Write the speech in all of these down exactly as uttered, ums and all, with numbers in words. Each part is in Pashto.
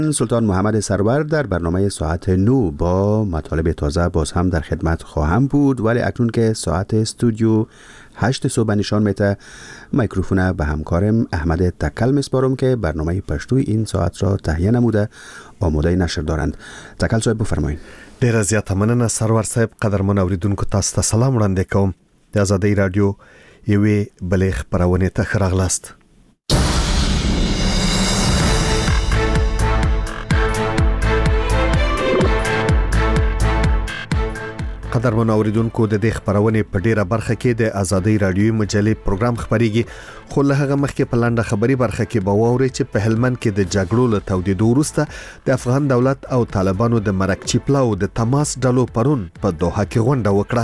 سلطان محمد سرور در برنامه ساعت نو با مطالب تازه باز هم در خدمت خواهم بود، ولی اکنون که ساعت استودیو هشت صبح نشان میده، میکروفون به همکارم احمد تکل میسپارم که برنامه پشتوی این ساعت را تهیه نموده آماده نشر دارند. تکل صاحب بفرمایید. ډیره زیاته مننه سرور صاحب. قدرمن اوریدونکو تاسو ته سلام وړاندې کوم. د آزادۍ رادیو یوې بلې خپرونې ته ښه راغلاست. قدرمن اوریدونکو د دې خبرونه په ډیره برخه کې د آزادۍ رادیوي مجلې پروګرام خبريږي، خو له هغه مخکې په لنډه خبري برخه کې به واوري چې په هلمند کې د جګړو له تودېدو وروسته د افغان دولت او طالبانو د مرکچی پلاو د تماس ډلو پرون په دوحه کې غونډه وکړه.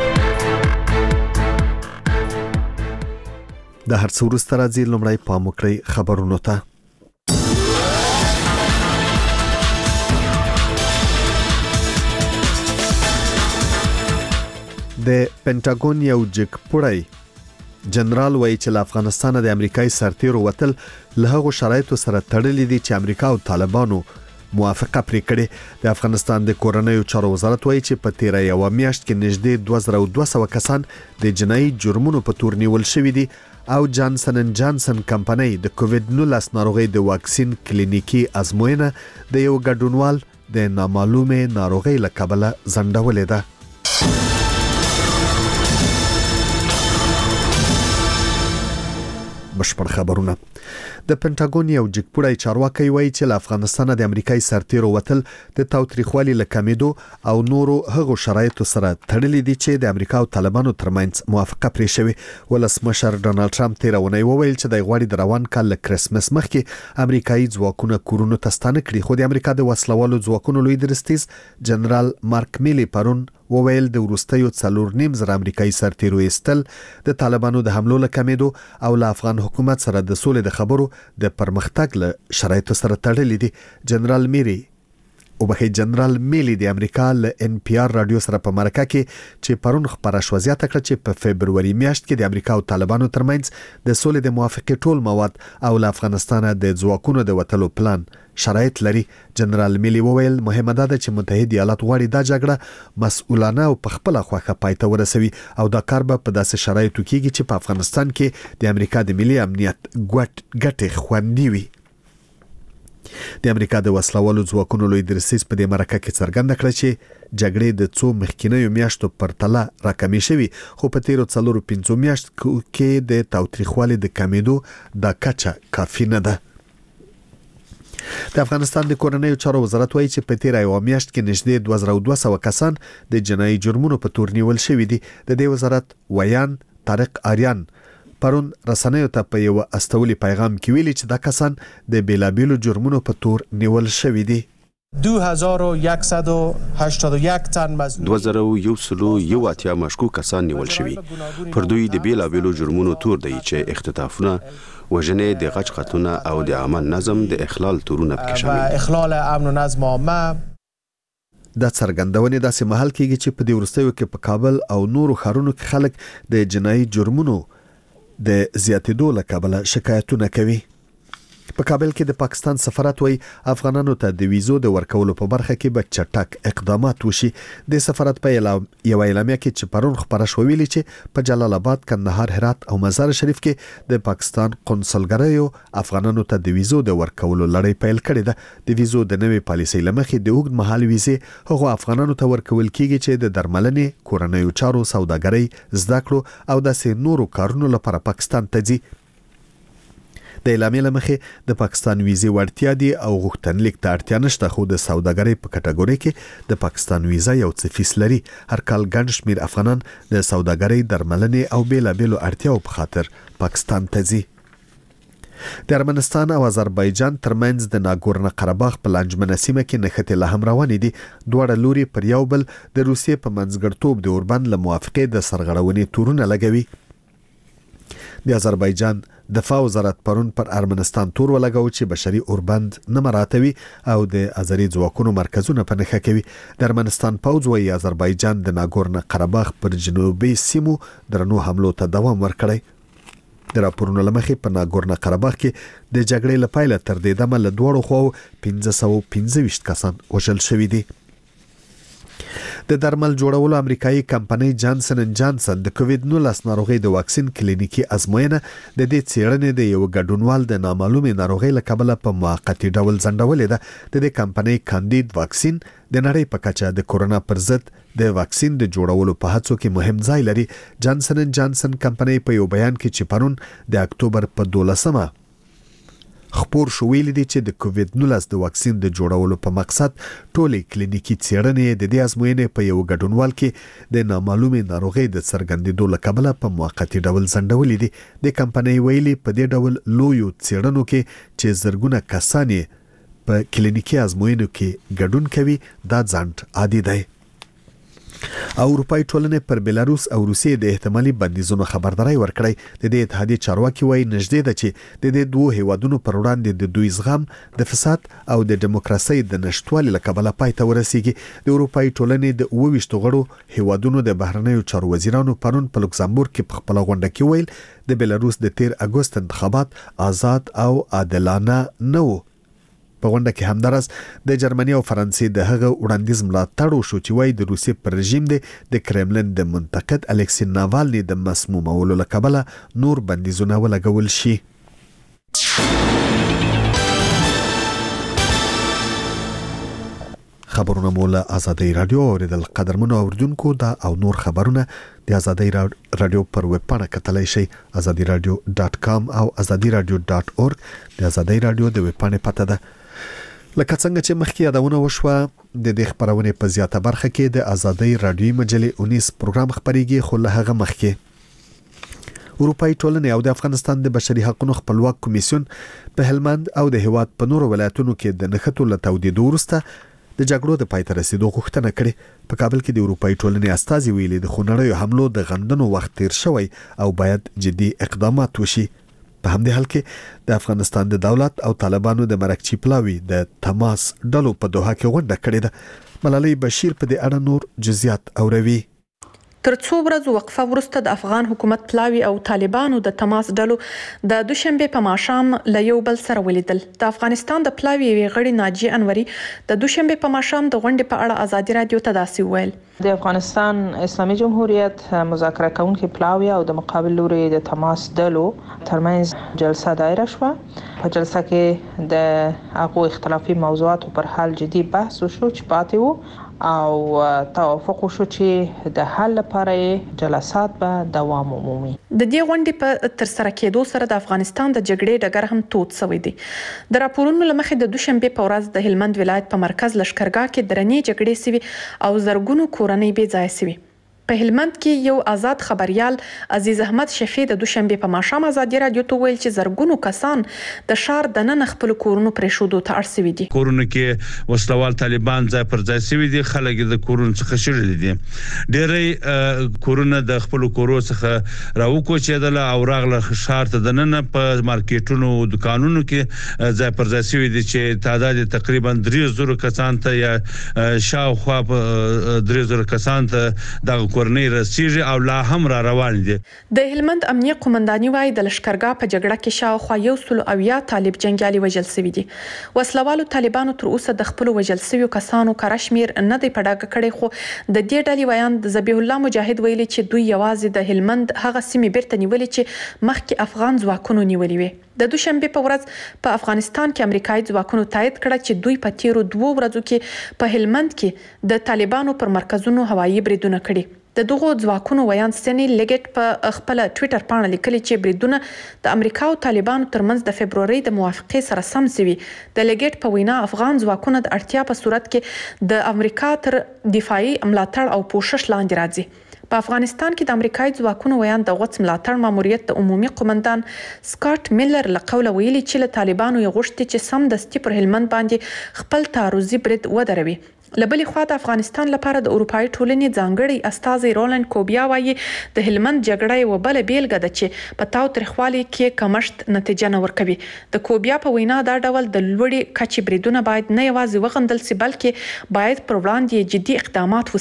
د هر څه وروسته راځي لومړی پام وکړئ خبرونو ته. د پینټاګون یو جګپوړی جنرال وایي چې له افغانستان د امریکایي سرتیرو وتل له هغو شرایطو سره تړلي دي چې امریکا او طالبانو موافقه پرې کړې. د افغانستان د کورنیو چارو وزارت وایي چې په تیره یوه میاشت کې نږدې دوه زره او دوه سوه کسان د جنایي جرمونو په تور نیول شوي دي او جانسن ان جانسن کمپنۍ د کووډ نولس ناروغۍ د واکسین کلینیکي ازموینه د یو ګډونوال د نامعلومې ناروغۍ له کبله ځنډولې ده. بشپړ خبرونه. د پینټاګون یو جګپوړی چارواکي وایي چې له افغانستان د امریکایي سرتیرو وتل د تاوتریخوالي له کمیدو او نورو هغو شرایطو سره تړلي دي چې د امریکا او طالبانو ترمنځ موافقه پرې شوې. ولسمشر ډانلډ ټرمپ تیره اونۍ وویل چې د غواړي د روان کال له کرسمس مخکې امریکایي ځواکونه کورونو ته ستانه کړي، خو د امریکا د وسلوالو ځواکونو لوی درستیز جنرال مارک میلی پرون وویل د وروستیو څلور نیم زره امریکایي سرتیرو ایستل د طالبانو د حملو له کمیدو او له افغان حکومت سره د سولې د خبرو د پرمختګ له شرایطو سره تړلي دي. جنرال میری او بخې جنرال میلی د امریکا له ان پی آر رادیو سره په مرکه کې چې پرون خبره شو زیاته کړه چې په فبروري میاشت کې د امریکا او طالبانو ترمنځ د سولې د موافقې ټول مواد او له افغانستان د ځواکونو د وتلو پلان شرایط لري. جنرال میلی وویل مهمه ده چې متحده ایالات غواړي دا جګړه مسؤلانه او په خپل خوخه پای ته ورسوي او دا کار به په داسې شرایطو کې چې په افغانستان کې د امریکا د ملي امنیت ګټې خوندي وي. د امریکا د وسلوالو ځواکونو لوی درسیز په دې مرکه کې څرګنده کړه چې جګړې د څو مخکینیو میاشتو پرتله راکمې شوي، خو په تیرو څلورو پنځو میاشتو کې د تاوتریخوالي د کمیدو دا کچه کافي نه ده. د افغانستان د کورنیو چارو وزارت وایي چې په تیره یوه میاشت کې نږدې دوه زره او دوه سوه کسان د جنایي جرمونو په تور نیول شوي دي. د دې وزارت ویان طارق آریان پرون رسنیو ته په یو استولي پیغام کې ویلي چې دا کسان د بیلابیلو جرمونو په تور نیول شوي دي. دو هزار و یکصد و هشتاد و یک تن مظنون دوه زره و یو سلو یو اتیا مشکوک کسان نیول شوي. پر دوی د بیلابیلو جرمونو تور دی چې اختطافونه، وژنې، د غچ قتلونه او د عامه نظم د اخلال تورونه پکې شامل دي. اخلال امن و نظم عامه. دا څرګندونې داسې مهال کېږي چې په دې وروستیو کې په کابل او نورو ښارونو کې خلک د جنایي جرمونو د زیاتېدو له کبله شکایتونه کوي. په کابل کې د پاکستان سفارت وایي افغانانو ته د ویزو د ورکولو په برخه کې به چټک اقدامات وشي. د سفارت په یو اعلامیه کې چې پرون خبره شوې ویلي چې په جلال آباد، کندهار، هرات او مزار شریف کې د پاکستان قونسلګریو افغانانو ته د ویزو د ورکولو لړۍ پیل کړې ده. د ویزو د نوې پالیسۍ له مخې د اوږد مهال ویزې هغو افغانانو ته ورکول کیږي چې د درملنې، کورنیو چارو، سوداګرۍ، زده کړو او داسې نورو کارونو لپاره پاکستان ته ځي. د اعلامیې له مخې د پاکستان ویزې وړتیا دي او غوښتنلیک ته اړتیا نشته، خو د سوداګرۍ په کټګورۍ کې د پاکستان ویزه یو څه فیس لري. هر کال ګڼ شمېر افغانان د سوداګرۍ، درملنې او بیلابیلو اړتیاو په خاطر پاکستان ته ځي. د ارمنستان او آذربایجان ترمنځ د ناګورنو قرهباغ په لانجمنه سیمه کې نښتې لا هم روانې دي. دواړه لوري پر یو بل د روسیې په منځګړتوب د اوربند له موافقې د سرغړونې تورونه لګوي. د آذربایجان دفاع وزارت پرون پر ارمنستان تور ولګاو چې بشري اوربند نه مراتوي او د آذري ځواکونو مرکزونه په نښه کوي. د ارمنستان پوځ وایي آذربایجان د ناګورنو قرهباغ پر جنوبي سیمو درنو حملو ته دوام ورکړی. د راپورونو لمخې په ناګورنو قرهباغ کې د جګړې لپاره تر دې دمه له دوړو خو پنځه سوه پنځه ویشت کسان وژل شوي دي. د درمل جوړولو امریکایي کمپنۍ جانسن اند جانسن د کووید نولس ناروغي د واکسین کلینیکي ازموینه د دې څېړنې د یو ګډونوال د نامعلومې ناروغي له کبله په موقتي ډول ځنډولې ده. د دې کمپنۍ کاندید واکسین د نړۍ په کچه د کورونا پر ضد د واکسین د جوړولو په هڅو کې مهم ځای لري. جانسن اند جانسن کمپنۍ په یو بیان کې چې پرون د اکتوبر په دولسمه خبر شو ویلي دي چې د کووید نولس د واکسین د جوړولو په مقصد ټولې کلینیکي څېړنې د دې ازموینې په یو ګډونوال کې د نامعلومې ناروغۍ د څرګندېدو له کبله په موقتي ډول ځنډولې دي. د کمپنۍ ویلي په دې ډول لویو څېړنو کې چې زرګونه کسان په کلینیکي ازموینو کې ګډون کوي دا ځنډ عادي دی. اروپای ټولنې پر بلاروس او روسیې د احتمالي بندیزونو خبرداري ورکړی. د دې اتحادیې چارواکي وایي نږدې ده چې د دې دوه هیوادونو پر وړاندې د دوی زغم د فساد او د دیموکراسي د نشټوالي له کبله پای ته ورسیږي. د اروپای ټولنې د اووه ویشت غړو هیوادونو د بهرنیو چارو وزیرانو پرون په لوکزامبورګ کې په خپل غونډه کې ویل د بلاروس د تیر اگست انتخابات آزاد او عادلانه نه وو. په غونډه کې همدارس د جرمني او فرانسې د هغه وړاندیز ملاتړ وشو چې وایي د روسیې پر رژیم د کرملن د منتقد الکسی ناوالني د مسمومولو له کبله نور بندیزونه ولګول شي. خبرونه مو له آزادۍ رادیو اوریدل. قدرمنو اوریدونکو دا او نور خبرونه د آزادۍ رادیو پر ویب پاڼه کتلای شئ ازادي رادیو ډاټ کام او ازادي رادیو ډاټ اورګ. د آزادۍ رادیو د ویب پاڼې پته ده. لکه څنګه چې مخکې یادونه وشوه د دې خبرونې په زیاته برخه کې د آزادۍ رادیوي مجلې اونیس پروګرام خبريږي. خو له هغه مخکې اروپای ټولنې او د افغانستان د بشري حقوقو خپلواک کمیسیون په هلمند او د هیواد په نورو ولایتونو کې د نښتو له تودېدو وروسته د جګړو د پای ته رسیدو غوښتنه کړې. په کابل کې د اروپای ټولنې استازي ویلي د خونړیو حملو د غندنو وخت تیر شوی او باید جدي اقدامات وشي. په همدې حال کې د افغانستان د دولت او طالبانو د مرکچی پلاوی د تماس ډلو په دوحه کې غونډه کړې ده. ملالۍ بشیر په دې اړه نور جزئیات اوروي. تر څو ورځو وقفه وروسته د افغان حکومت پلاوی او طالبانو د تماس ډلو د دوشنبه په ماښام له یو بل سره ولیدل. د افغانستان د پلاوی غړي ناجی انوري د دوشنبه په ماښام د غونډې په اړه ازادي رادیو ته داسې وویل: د افغانستان اسلامي جمهوریت مذاکره کوونکي پلاوی او د مقابل لوري د تماس ډلو ترمنځ جلسه دایره شوه. په جلسه کې د هغو اختلافي موضوعاتو پر حل جدي بحث وشو چې پاتې وو او توافق وشو چې د حل لپاره جلسات به دوام ومومي. د دې غونډې په تر سره کېدو سره د افغانستان د جګړې ډګر هم تود شوی دی. د راپورونو لمخې د دوشنبه په ورځ د هلمند ولایت په مرکز لشکرګاه کې درنې جګړې سوي او زرګونو کورنۍ بې ځای سوي. په هلمند کې یو آزاد خبريال عزیز احمد شفیع د دوشنبه په ماښام ازادي رادیو ته ویل چې زرګونو کسان د شهر د نن خپل کورونو پرې شودو ته اړ سوي دي. کورونه کې وسلوال طالبان ځای پر ځای سوي دي. خلک د کورونو څخه شړل دي. ډېرې کورونه د خپل کورو څخه راوکوچېدل او راغله شهر ته د نن په مارکیټونو او دکانونو کې ځای پر ځای سوي دي چې تعداد تقریبا درې زره کسان ته یا شاوخوا درې زره کسان ته د کورنۍ رسیږي او لا هم را روان دي. د هلمند امنیه قومنداني وايي د لشکرګاه په جګړه کې شاوخوا یو سل او یا طالب جنگیالي وژل شوي دي. وسلوالو طالبانو تر اوسه د خپل وژل شویو کسانو کره شمیر نه دی په ډاګه کړی. خو د دې ډلې ویاند ذبیح الله مجاهد ویلي چې دوی یوازې د هلمند هغه سیمې بیرته نیولې چې مخکې افغان ځواکونو نیولې وي. د دوشنبه په ورځ په افغانستان کې امریکایي ځواکونو تایید کړه چې دوی په تیرو دوه ورځو کې په هلمند کې د طالبانو پر مرکزونو هوایي بریدونه کړي. د دغو ځواکونو ویاند سنی لګټ په خپل ټوئیټر باندې لیکلي چې بریدونه د امریکا او طالبانو ترمنځ د فبرवरी د موافقې سره سم شوي. د لګټ په وینا افغان ځواکونه د اړتیا په صورت کې د امریکا تر دفاعي ملاتړ او پوښښ لاندې راځي. په افغانستان کې د امریکایي ځواکونو ویاند د غوڅ ملاتړ ماموریت د عمومي قومندان سکاټ میلر له قوله ویلي چې له طالبانو یې غوښتي چې سم دستي پر هلمند باندې خپل تعرضي برید ودروي. لبلې خوا د افغانستان لپاره د اروپای ټولنې ځانګړي استازي رولند کوبیا وایي د هلمند جګړه یو بل بیلګه ده چې په تاو تریخوالي کې کمشت نتیجه نه ورکوي. د کوبیا په وینا دا ډول د لوړې کچې بریدونه باید نه یوازې وغندل سي بلکې باید پر وړاندې جدي اقدامات وشي.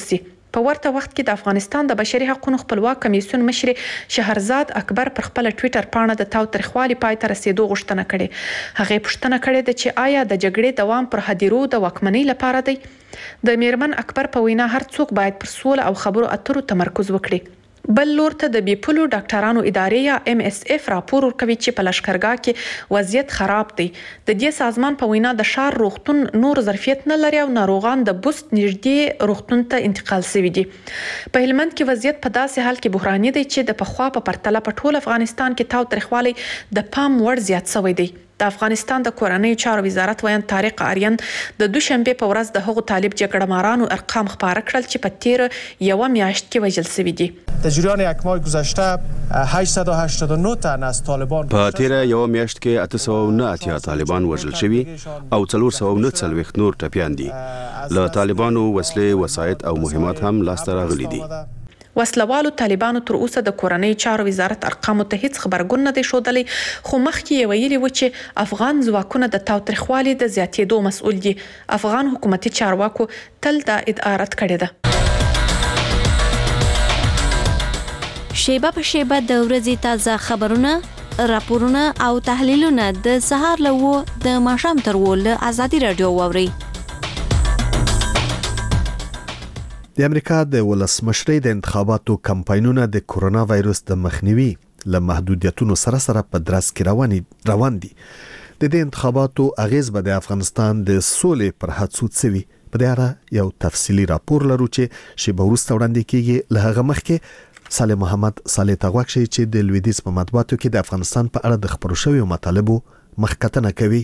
په ورته وخت کې د افغانستان د بشري حقوقو خپلواک کمیسیون مشر شهرزاد اکبر پر خپل ټوئیټر پاڼه د تاوتریخوالي پای ته رسیدو غوښتنه کړې. هغه پوښتنه کړې ده چې آیا د جګړې دوام پر هدیرو د واکمنۍ لپاره دی؟ د میرمن اکبر په وینا هر څوک باید پر سوله او خبرو اترو تمرکز وکړي. بل لور ته د بیپولو ډاکټرانو ادارې یا ام اس اف راپور ورکوي چې په لشکرګاه کې وضعیت خراب دی. د دې سازمان په وینا د ښار روغتون نور ظرفیت نه لري او ناروغان د بوست نږدې روغتون ته انتقال شوي دي. په هلمند کې وضعیت په داسې حال کې بحراني دی چې د پخوا په پرتله په ټول افغانستان کې تاوتریخوالی د پام وړ زیات شوی دی. د افغانستان د کورنۍ چارو وزارت ویان طارق آریان د دوشنبه په ورځ د هغو طالب جګړه مارانو ارقام خبره کړل چې په تیر یو میاشت کې وژل شوي دي. در جریان یک ماه گذشته هشتصد و هشتاد و نه تن از طالبان په تیر یو میاشت کې اته سوه و نه اتیا طالبان وژل شوي او څلور سوه و نه څلوېښت نور ټپیان دي. له طالبانو وسلې، وسایط او مهمات هم لاسته راغلي دي. وسلوالو طالبانو تر اوسه د کورنۍ چارو وزارت ارقامو ته هیڅ خبرګون نه دی ښودلی، خو مخکې یې ویلي و چې افغان ځواکونه د تاوتریخوالي د زیاتېدو مسؤل دي. افغان حکومتي چارواکو تل دا ادعا رد کړې ده. شیبه په شیبه د ورځې تازه خبرونه، راپورونه او تحلیلونه د سهار له اوه د ماښام تر اوه له ازادي راډیو واورئ. د امریکا د ولسمشرۍ د انتخاباتو کمپاینونه د کورونا وایروس د مخنیوي له محدودیتونو سره سره په درس کې روان دي. د دې انتخاباتو اغیز به د افغانستان د سولې پر هڅو څوي. په دې اړه یو تفصیلی راپور لرو چې شیبه وروسته وړاندې کیږي. له هغه مخکې صالح محمد صالح ته غوښتي چې د لویدیځ په مطبوعاتو کې د افغانستان په اړه د خبرو شویو مطالبو مخکتنه کوي.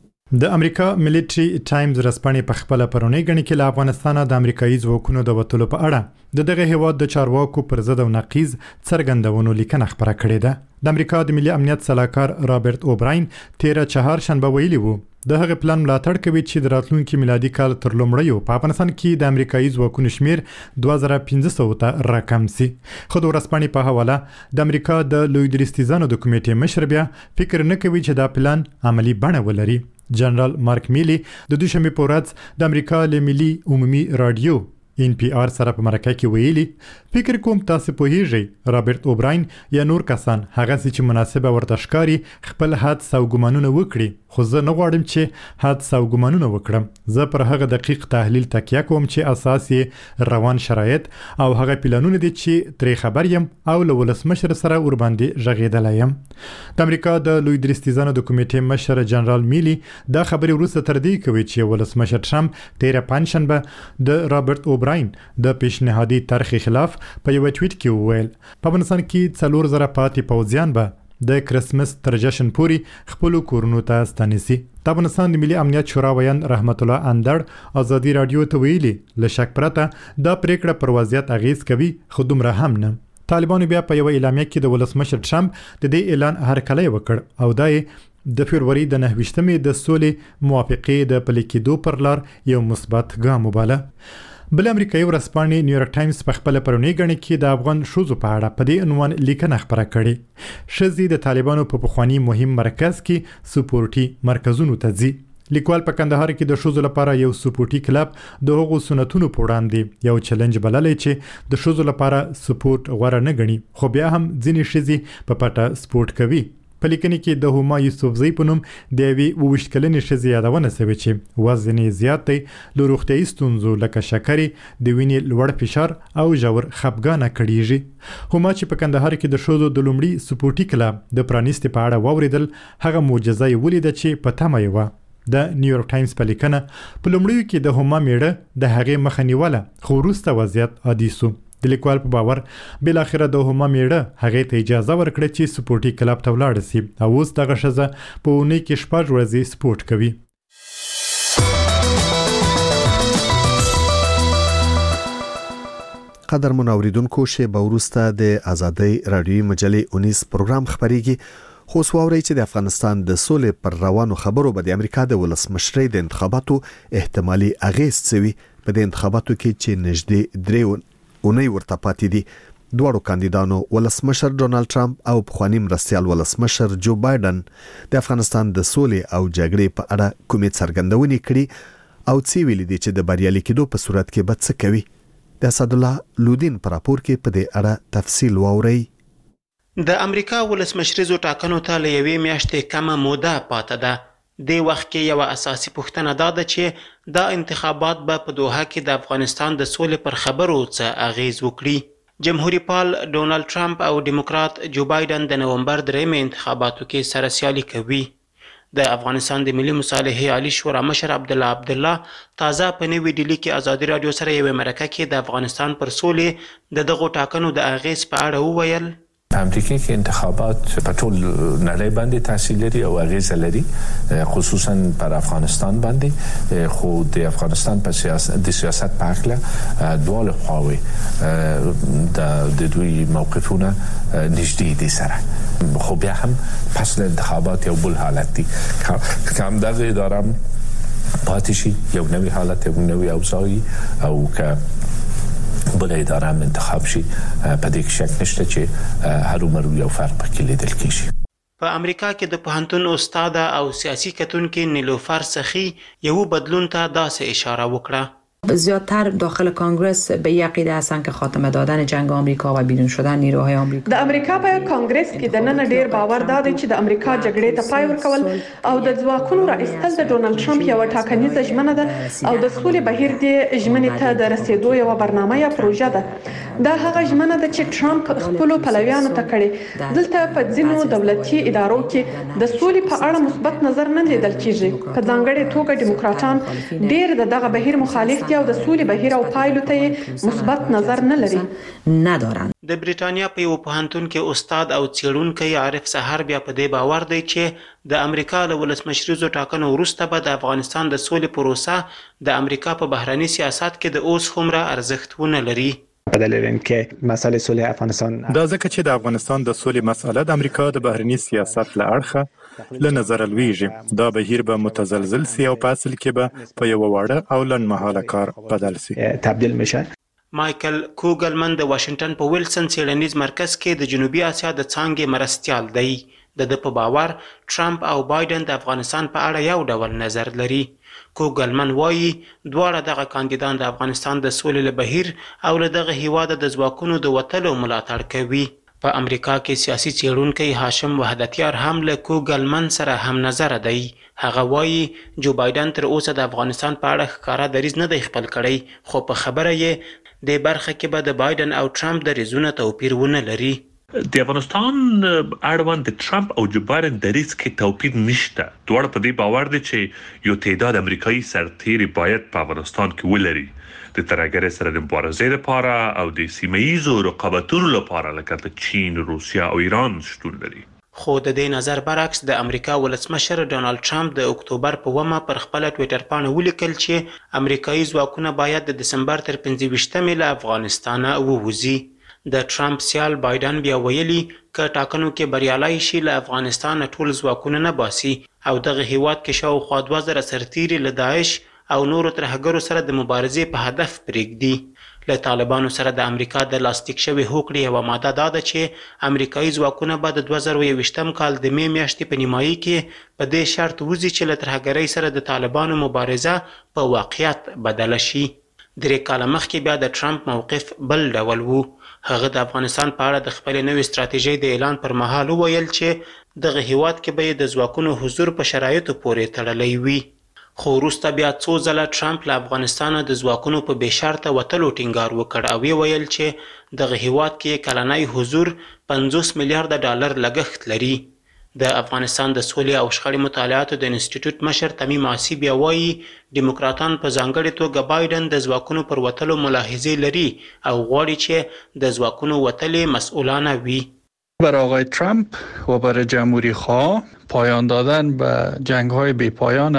د امریکا ملټری ټایمز رسپانې په خپل پرونی غنی کې له افغانستانه د امریکایي ځواکونو د وټولو په اړه د دغه هیواد د چارواکو پر ضد او نقیض څرګندونو لیکنه خبره کړې ده. د امریکا د ملي امنیت سلاکار رابرټ اوبراین تیره چهارشنبه ویلي وو د هغه پلان ملاتړ کوي چې د راتلونکي میلادي کال تر لومړیو په افغانستان کې د امریکایي ځواکونو شمیر دوه زره پنځه سوه ته راکم شي. خو د ورځپاڼې په حواله د امریکا د لوی درستیزانو د کمیټې مشر بیا فکر نه کوي چې دا پلان عملی بڼه ولري. جنرال مارک میلی د دوشنبه په ورځ د امریکا له ملي عمومي رادیو ان پی آر سره په مرکه کې ویلي فکر کوم تاسو په هیږي رابرټ اوبراین یا نور کسان هغه چې مناسبه ورته ښکاری خپل حادث او ګمانونه وکړي، خو زه نه غواړم چې حادث او ګمانونه وکړم. زه پر هغه دقیق تحلیل تکیه کوم چې اساس یې روان شرایط او هغه پلانونه دي چې ترې خبر یم او له ولسمشر سره ور باندې ژغېدلی یم. د امریکا د لوی درستیزانو د کمیټې مشر جنرال میلی دا خبرې وروسته تر دې کوي چې ولسمشر ټرمپ تیره پنجشنبه د رابرټ اوبراین د پیشنهادي طرح خلاف په یو ټویټ کې وویل په افغانستان کې څلور زره پاتې پوځیان به د کرسمس تر جشن پورې خپل کورونو ته ستنیسي. د افغانستان د ملي امنیت شورا ویان رحمت الله اندړ ازادي رادیو ته ویلي له شک پرته دا پریکړه پر وضعیت اغیز کوي، خو دومره هم نه. طالبانو بیا په یو اعلامیه کې د ولسمشر ټرمپ د دې اعلان هرکلی وکړ او دا د فبروري د نهه ویشتمې د سولې موافقې د پلي کېدو پر لار یو مثبت ګام وباله. بل امریکایي ورځپاڼې نیویارک ټایمز په خپل پرونی غنی کې د افغان ښځو په اړه په دې عنوان لیکنه خبره کړې. ښځې د طالبانو په پخوانی مهم مرکز کې سپورټي مرکزونو ته ځي. لیکوال په کندهار کې د ښځو لپاره یو سپورټي کلب د هغو سنتونو په وړاندې یو چیلنج بللی چې د ښځو لپاره سپورټ غوره نه ګڼي، خو بیا هم ځینې ښځې په پټه سپورټ کوي. په لیکنه کې د هما یوسفزۍ په نوم د یوې اوویشت کلنې ښځې یادونه شوې چې وزن یې زیات دی، له روغتیایي ستونزو لکه شکرې، د وینې لوړ فشار او ژور خپګانه کړیږي. هما چې په کندهار کې د ښځو د لومړي سپورټي کلب د پرانیستې په اړه واورېدل، هغه معجزه یې ولیده چې په تمه یې وه. د نیویارک ټایمز په لیکنه په لومړیو کې د هما میړه د هغې مخه نیوله، خو وروسته وضعیت عادي سو. د لیکوال په باور بل اخره د هما میړه هغې ته اجازه ورکړه چې سپورټي کلب ته ولاړه شي او اوس دغه ښځه په اونۍ کې شپږ ورځې سپورټ کوي. قدرمن اوریدونکو، شیبه وروسته د ازادۍ راډیوي مجلې اونیس پروګرام خبرېږي. خو سواوري چې د افغانستان د سولې پر روانو خبرو به د امریکا د ولسمشرۍ د انتخاباتو احتمالي اغیز څوي. په دې انتخاباتو کې چې نږدې درې اونۍ ورته پاتې دي، دواړو کاندیدانو ولسمشر ډونالد ټرمپ او پخوانی مرستیال ولسمشر جو بایدن د افغانستان د سولې او جګړې په اړه کومې څرګندونې کړي او څه ویلي دي چې د بریالي کېدو په صورت کې به څه کوي. د اسد الله لودین پر راپور کې په دې اړه تفصیل واوري. د امریکا ولسمشریزو ټاکنو ته له یوې میاشتې کمه موده پاته ده. د وخت کې یو اساسي پوښتنه دا ده چې دا انتخابات به په دوحه کې د افغانستان د سولې پر خبرو څه اغیز وکړي. جمهوریت پال ډونالد ټرمپ او ډیموکرات جو بایدن د نومبر درېیمې انتخاباتو کې سره سیالي کوي. د افغانستان د ملي مصالحې عالی شورا مشر عبدالله عبدالله تازه په نوې ډیلي کې ازادي رادیو سره یوه مرکه کې د افغانستان پر سولې د دغو ټاکنو د اغیز په اړه وویل. امریکا کې انتخابات په ټول نړۍ باندې تاثیر لري او اغیز لري، خصوصا پر افغانستان باندې. خو د افغانستان په سیاست د سیاست په اړه دواړه خواوې د د دوی موقفونه نږدې دي سره. خو بیا هم پس له انتخابات یو بل حالت دی که هم دغه اداره پاتې شي، یو نوی حالت، یو نوی اوضاع، او که بل اداره هم انتخاب شي، په دې کې شک نشته چې هرومرو یو فرق پکې لیدل کیږي. په امریکا کې د پوهنتون استاد او سیاسي کتونکو نیلوفر سخی یو بدلون ته داسې اشاره وکړه. زیادتر داخل کانگرس به این عقیده هستند که خاتمه دادن جنگ آمریکا و بیرون شدن نیروهای آمریکا. د امریکا په کانگرس کې د نن ډیر باور دادی چې د امریکا جګړې ته پای ورکول او د ځواکونو راایستل د ډونالد ټرمپ یو ټاکنیزه ژمنه ده او د سولې بهیر د ژمنې ته د رسیدو یو برنامه یا پروژه ده. دا هغه ژمنه ده چې ټرمپ خپل پلویانو ته کړې. دلته په ځینو دولتي ادارو کې د سولې په اړه مثبت نظر نه لیدل کیږي. په ځانګړي توګه ډیموکراټان ډیر د دغه بهیر مخالف دي او د سولې بهیر او پایلو ته مثبت نظر نه لري ندارن. د بریټانیا په یو پوهنتون کې استاد او څېړونکی عارف سحر بیا په دې باور دی چې د امریکا له ولسمشریزو ټاکنو وروسته به د افغانستان د سولې پروسه د امریکا په بهرني سیاست کې د اوس هومره ارزښت ونه لري. په دلیل اینکه مسئله صلح افغانستان دا ځکه چې د افغانستان د سولې مسأله د امریکا د بهرني سیاست له اړخه له نظر لویږي. دا بهیر به متزلزل سي او په اصل کې به په یو واړه او لنډمهاله کار بدل سي تبدیل میشه. مایکل کوګلمن د واشنگټن په ویلسن څېړنیز مرکز کې د جنوبي اسیا د څانګې مرستیال دی. د د په باور ټرمپ او بایدن د افغانستان په اړه یو ډول نظر لري. کوګلمن وایي دواړه دغه کاندیدان د افغانستان د سولې له بهیر او له دغه هیواده د ځواکونو د وتلو ملاتړ کوي. په امریکا کې سیاسي څېړونکی هاشم وحدتیار هم له کوګلمن سره هم نظر دی. هغه وایي جو بایدن تر اوسه د افغانستان په اړه ښکاره دریځ نه دی خپل کړی، خو په خبره یې د برخه کې به د بایدن او ټرمپ دریځونه توپیر ونه لري. د افغانستان اړوند د ټرمپ او جو بایدن دریځ کې توپیر نشته. دواړه په دې باور دي چې یو تعداد امریکایي سرتیري باید په افغانستان کې ولري د ترهګرۍ سره د مبارزې لپاره او د سیمه ییزو رقابتونو لپاره لکه د چین، روسیا او ایران شتون لري. خو د دې نظر برعکس د امریکا ولسمشر ډونالد ټرمپ د اکتوبر په اوومه پر خپل ټویټر باندې ولیکل چې امریکایي ځواکونه باید د دسمبر تر پنځه ویشتمې له افغانستانه ووځي. د ټرمپ سیال بایدن بیا ویلي که ټاکنو کې بریالي شي له افغانستان ټول ځواکونه نه باسي او دغه هیواد کې شاوخوا دوه زره سرتیري له داعش او نورو ترهګرو سره د مبارزې په هدف پرېږدي. له طالبانو سره د امریکا د لاسلیک شوې هوکړې یوه ماده دا ده چې امریکایي ځواکونه به د دوه زره یوویشتم کال د مې میاشتې په نیمایي کې په دې شرط وځي چې له ترهګرۍ سره د طالبانو مبارزه په واقعیت بدله شي. درې کاله مخکې بیا د ټرمپ موقف بل ډول و. هغه د افغانستان په اړه د خپلې نوې ستراتیژۍ د اعلان پر مهال وویل چې دغه هیواد کې به د ځواکونو حضور په شرایطو پورې تړلی وي. خو وروسته بیا څو ځله ټرمپ له افغانستانه د ځواکونو په بې شرطه وتلو ټینګار وکړ او ویل چې دغه هیواد کې کلنی حضور پنځوس میلیارډ ډالر لګښت لري. د افغانستان د سولې او شخړې مطالعاتو د انسټیټیوټ مشر تمیم عاصي بیا وایي ډیموکراتان په ځانګړې توګه بایدن د ځواکونو پر وتلو ملاحظې لري او غواړي چې د ځواکونو وتلې مسئولانه وي. برای آقای ترامپ و برای جمهوری خواه پایان دادن به جنگ‌های بی‌پایان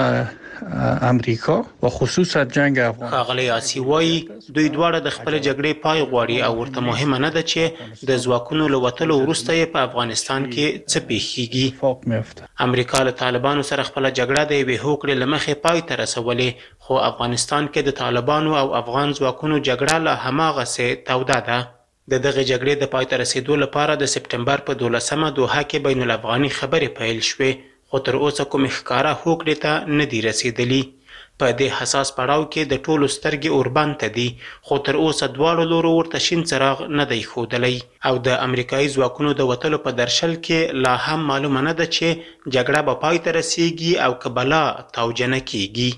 امریکا و خصوصا جنگ افغان. ښاغلی عاصي وایي دوی دواړه د خپل جګړې پای غواړي او ورته مهمه نه ده چې د ځواکونو له وتلو وروسته یې په افغانستان کې څه پیښیږي. امریکا له طالبانو سره خپله جګړه د یوې هوکړې له مخې پای ته رسولې، خو افغانستان کې د طالبانو او افغان ځواکونو جګړه لا هماغسې توده ده. د دغه جګړې د پای ته رسیدو لپاره د سپټمبر په دولسمه دوحه کې بین الافغاني خبرې پیل شوې، خو تر اوسه کومې ښکاره هوکړې ته نه دي رسیدلي. په دې حساس پړاو کې د ټولو سترګې اوربند ته دي، خو تر اوسه دواړو لورو ورته شین څراغ نه دی ښودلی او د امریکایي ځواکونو د وتلو په درشل کې لا هم معلومه نه ده چې جګړه به پای ته رسیږي او که بلا توجه نه کیږي.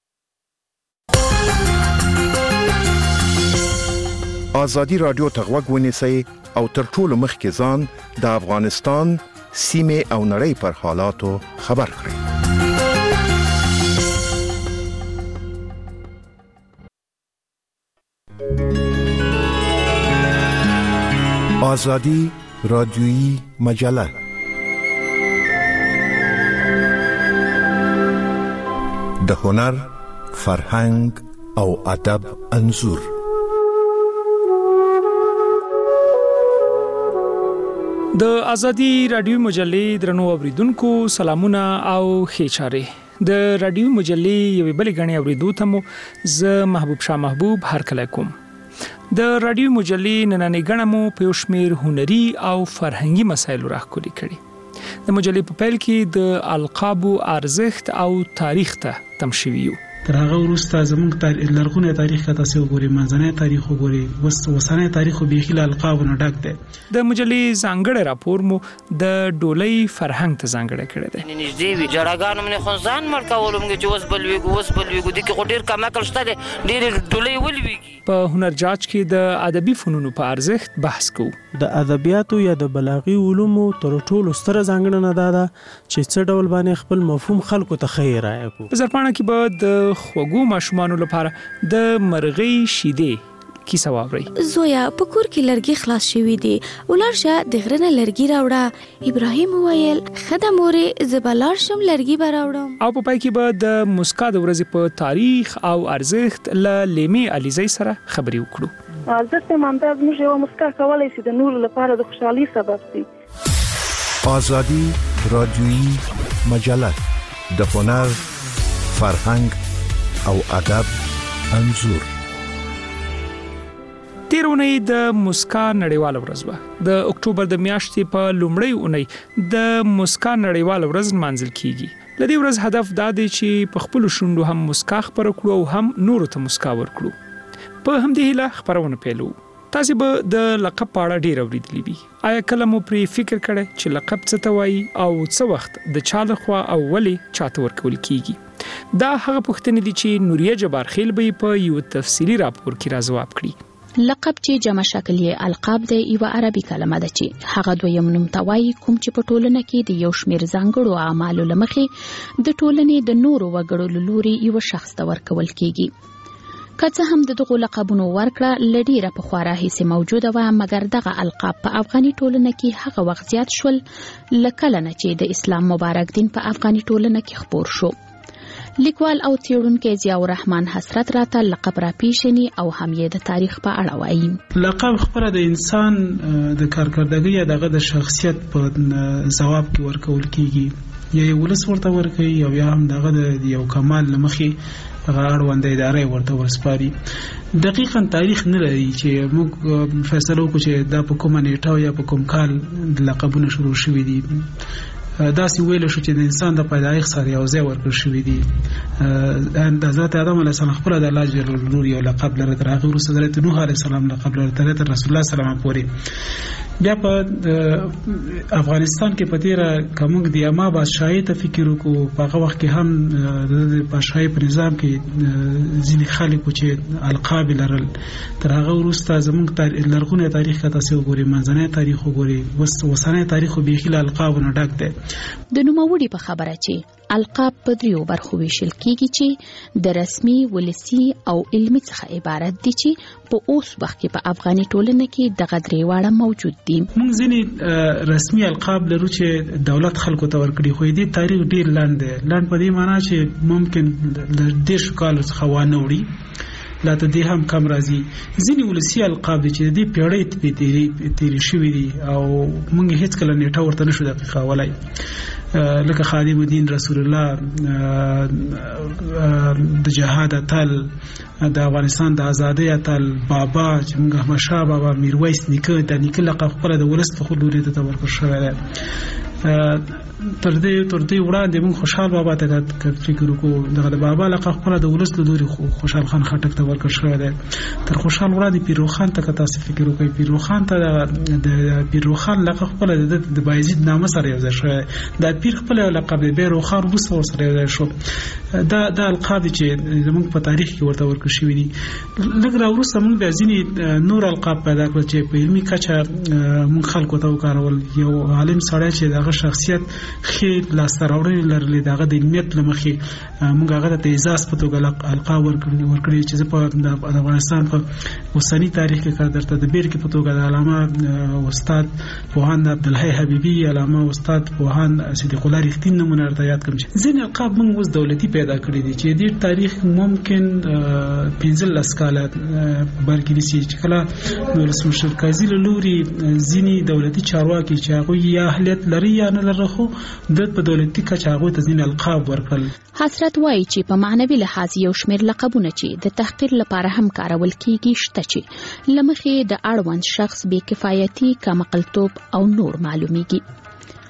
آزادي رادیو ته غوږ ونیسئ او تر ټولو مخکې ځان د افغانستان سیمې او نړۍ پر حالاتو خبر کړئ. آزادی رادیویی مجله د هنر، فرهنګ او ادب انځور. د ازادي رادیو مجلې درنو اوریدونکو سلامونه او ښه چاره. د رادیو مجلې یوې بلې غنې اوریدو ته مو زه محبوب شاه محبوب هرکلی کوم. د رادیو مجلې نننۍ غنه مو په یو شمېر هنري او فرهنګي مسایلو راښکلي کړي. د مجلې په پیل کې د القابو ارزښت او تاریخ ته تم شوي یو. تر هغه وروسته زموږ تاریخ لرغونی تاریخ ته تاسو وګورئ، منځنی تاریخ وګورئ، وسنی تاریخ به خلال القابونه ډک دی. د مجلې ځانګړی راپور مو د ډولۍ فرهنګ ته ځانګړی کړی دی. نږدې وي جړاګانو باندې خنځان مړ کولو موږ چې وس بلويګو وس بلويګو د کې ډېر کم عقل شته دی، ډېر ډولۍ ولويږي. په هنر جاج کې د ادبي فنونو په ارزښت بحث کوو. د ادبیاتو یا د بلاغي علومو تر ټولو ستره ځانګړنه دا ده چې څه ډول باندې خپل مفهوم خلکو ته ښیي رايکو. په زرپاڼه کې به د خوږو ماشومانو لپاره د مرغۍ شیدې کیسه واورئ. زویا په کور کې لرګي خلاص شوی دی، ولارشه د غرنه لرګي راوړه. ابراهیم وویل خدای مورې زبلار شم لرګي به راوړم. او په پای کې به د مسکا د ورځې په تاریخ او ارزښت له لیمې علیزی سره خبرې وکړو. ارزښت مانده موږ یو مسکا کولای شي د نور لپاره د خوشحالي سبب شي. آزادی رادیویی مجله د هنر، فرهنګ او ادب انځور. تیر اونۍ د مسکا نړیواله ورځ وه. د اکتوبر د میاشتې په لومړۍ اونۍ د مسکا نړیواله ورځ نمانځل کیږي. د دې ورځ هدف دا دی چې په خپلو شونډو هم مسکا خپره کړو او هم نورو ته مسکا ورکړو. په همدې هیله خپرونه پیلو. تاسو به د لقب په اړه ډیر اوریدلی وي. آیا کله مو پرې فکر کړی چې لقب څه ته وایي او څه وخت د چا لخوا او ولې چاته ورکول کیږي؟ دا هغه پوښتنې دي چې نوریه جبارخیل به په یو تفصیلی راپور کې راځواب کړي. لقب چې جمع شکل یې القاب دی، یو عربي کلمه ده چې هغه دویم نوم ته وایي کوم چې په ټولنه کې د یو شمېر ځانګړو اعمالو له مخې د ټولنې د نورو وګړو له لوري یو شخص ته ورکول کیږي. که څه هم د دغو لقبونو ورکړه له ډېره پخوا راهیسې موجوده وه، مګر دغه القاب په افغاني ټولنه کې هغه وخت زیات شول له کله نه چې د اسلام مبارک دین په افغاني ټولنه کې خپور شو. لیکوال او څېړونکی ضیاء الرحمن حسرت راته لقب را پیژني او هم یې د تاریخ په اړه وایي. لقب خپله د انسان د کارکردګۍ یا دغه د شخصیت په ځواب کې ورکول کیږي، یا یو ولس ورته ورکوي او یا هم دغه د یو کمال له مخې هغه اړوند ادارې ورته ورسپاري. دقیقاً تاریخ نه لري چې موږ فیصله وکړو چې دا په کومه نیټه یا په کوم کال لقبونه شروع شوي دي. داسې ویل شو چې د انسان د پیدایښت سره یو ځای ورکړل شوي دي. د حضرت آدم علیه السلام خپله د الله جل جلاله یو لقب لري، تر هغې وروسته د حضرت نوح علیه السلام لقب لري، تر حضرت رسول الله صلی الله علیه وسلم پورې. بیا په افغانستان کې په تیره که موږ د یما بادشاهۍ ته فکر وکړو، په هغه وخت کې هم د بادشاهۍ په نظام کې ځینې خلکو چې القاب لرل. تر هغه وروسته زموږ لرغونی تاریخ که تاسې وګورئ، منځنی تاریخ وګورئ، وسنی تاریخ خو بیخي له القابونه ډک دی. د نوموړي په خبره چې القاب په دریو برخو ویشل کیږي چې د رسمي، ولسي او علمي څخه عبارت دي چې په اوس وخت کې په افغاني ټولنه کې دغه درې واړه موجود دي. موږ ځینې رسمي القاب لرو چې دولت خلکو ته ورکړي، خو دې تاریخ ډیر لاند دی. لاند په دې معنی چې ممکن د دېرشو کالو څخه وانه وړي، لا ته دې هم کم راځي. ځینې ولسي القاب دي چې د دې پیړۍ تېرې شوي دي او موږ هیڅ کله نیټه ورته نشو دقیقولی، لکه خادم الدین، رسول الله، د جهاد اتل، د افغانستان د ازادۍ اتل، بابا چې موږ احمد شاه بابا، میرویس نیکه، د نیکه لقب خپله د ولس په خود لوري ته ورکړل شوی دی. تر دې تر دې وړاندې موږ خوشحال بابا ته د فکر وکړو دغه بابا لقب خپل د ولس له لوري خوشحال خان خټک ته ورکړ شوی دی. تر خوشحال وړاندې پیرو خان ته تاسو فکر وکړئ، پیرو خان ته د پیرو خان لقب خپل د بایزید نامه سره یو ځای شوی، دا پیر خپل لقب دی پیرو خان وروسته ورسره یو ځای شو. دا د القاب چې زموږ په تاریخ کې ورته ورکړ شوی دي. لږ راوروسته موږ بیا ځینې نور القاب پیدا کړل چې په علمي کچه موږ خلکو ته وکارول. یو عالم سړی چې دغه شخصیت خې لاسته راوړنې لرلې دغه د علمیت له مخې موږ هغه ته اعزاز په توګه القاب ورکړي ورکړي چې په افغانستان په اوسني تاریخ کې درته د بیر کې په توګه د علامه استاد پوهاند عبدالحی حبیبی، علامه استاد پوهاند صدیق الله رښتین نمونه راته یاد کړم چې ځینې القاب موږ اوس دولتي پیدا کړي دي چې د تاریخ ممکن پنځلس کاله بلکې نسی چې کله د ولسمشر قاضي له لوري ځینې دولتي چارواکي چې هغه یا اهلیت لري یا نه لري خو د په دولتي کچه هغه ته ځینې القاب ورکړل. حسرت وایي چې په معنوي لحاظ یو شمېر لقبونه چې د تحقیر لپاره هم کارول کیږي شته چې لمخې د اړوند شخص بې کفایتي، کمعقلتوب او نور معلومیږي.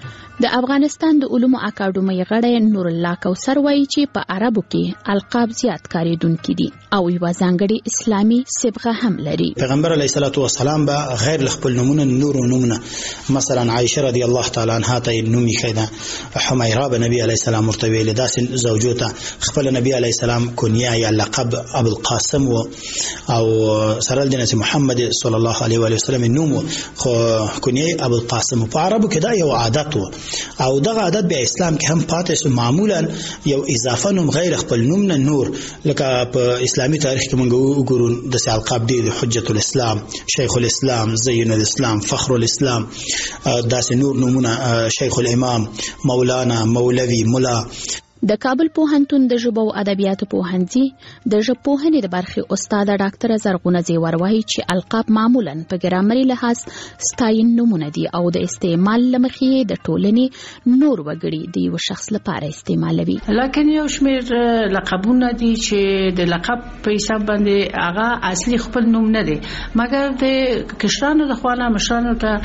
د افغانستان د علومو اکاډمۍ غړی نور الله کوثر وایي چې په عربو کې القاب زیات کاریدونکي دي او یو ځانګړي اسلامي صبغه هم لري. پیغمبر علیه الصلاۃ والسلام به غیر خپل نمونه نور نمونه مثلا عائشه رضی الله تعالی عنها ته نومي خیده، حمیره به نبی علیه السلام مرتبه لداس زوجوته خپل نبی علیه السلام کنیه یا لقب ابو القاسم و او سره د محمد صلی الله علیه و وسلم نوم خو کنیه ابو القاسم په عربو کې دا یو عادت و او دغه عادت به اسلام کې هم پاتې شو. معمولا یو اضافه نوم غیر خپل نوم نه نور لکه په اسلامي تاریخ کې موږ وګورو د القاب دی حجت الاسلام، شیخ الاسلام، زین الاسلام، فخر الاسلام، داسې نور نومونه شیخ الامام، مولانا، مولوی، مولا. د کابل پوهنتون د ژبو او ادبیاتو پوهنځي د ژبپوهنې د برخې استاد ډاکټر زرغونه زیور وایي چې القاب معمولا په ګرامري لحاظ ستاین نمونه دي او د استعمال لمخې د ټولنې نور وګړي د یو شخص لپاره استعمالوي. لکه یو شمېر لقبونه دي چې د لقب په حساب باندې هغه اصلي خپل نوم نه دی، مګر د کشرانو د خوانه مشرانو ته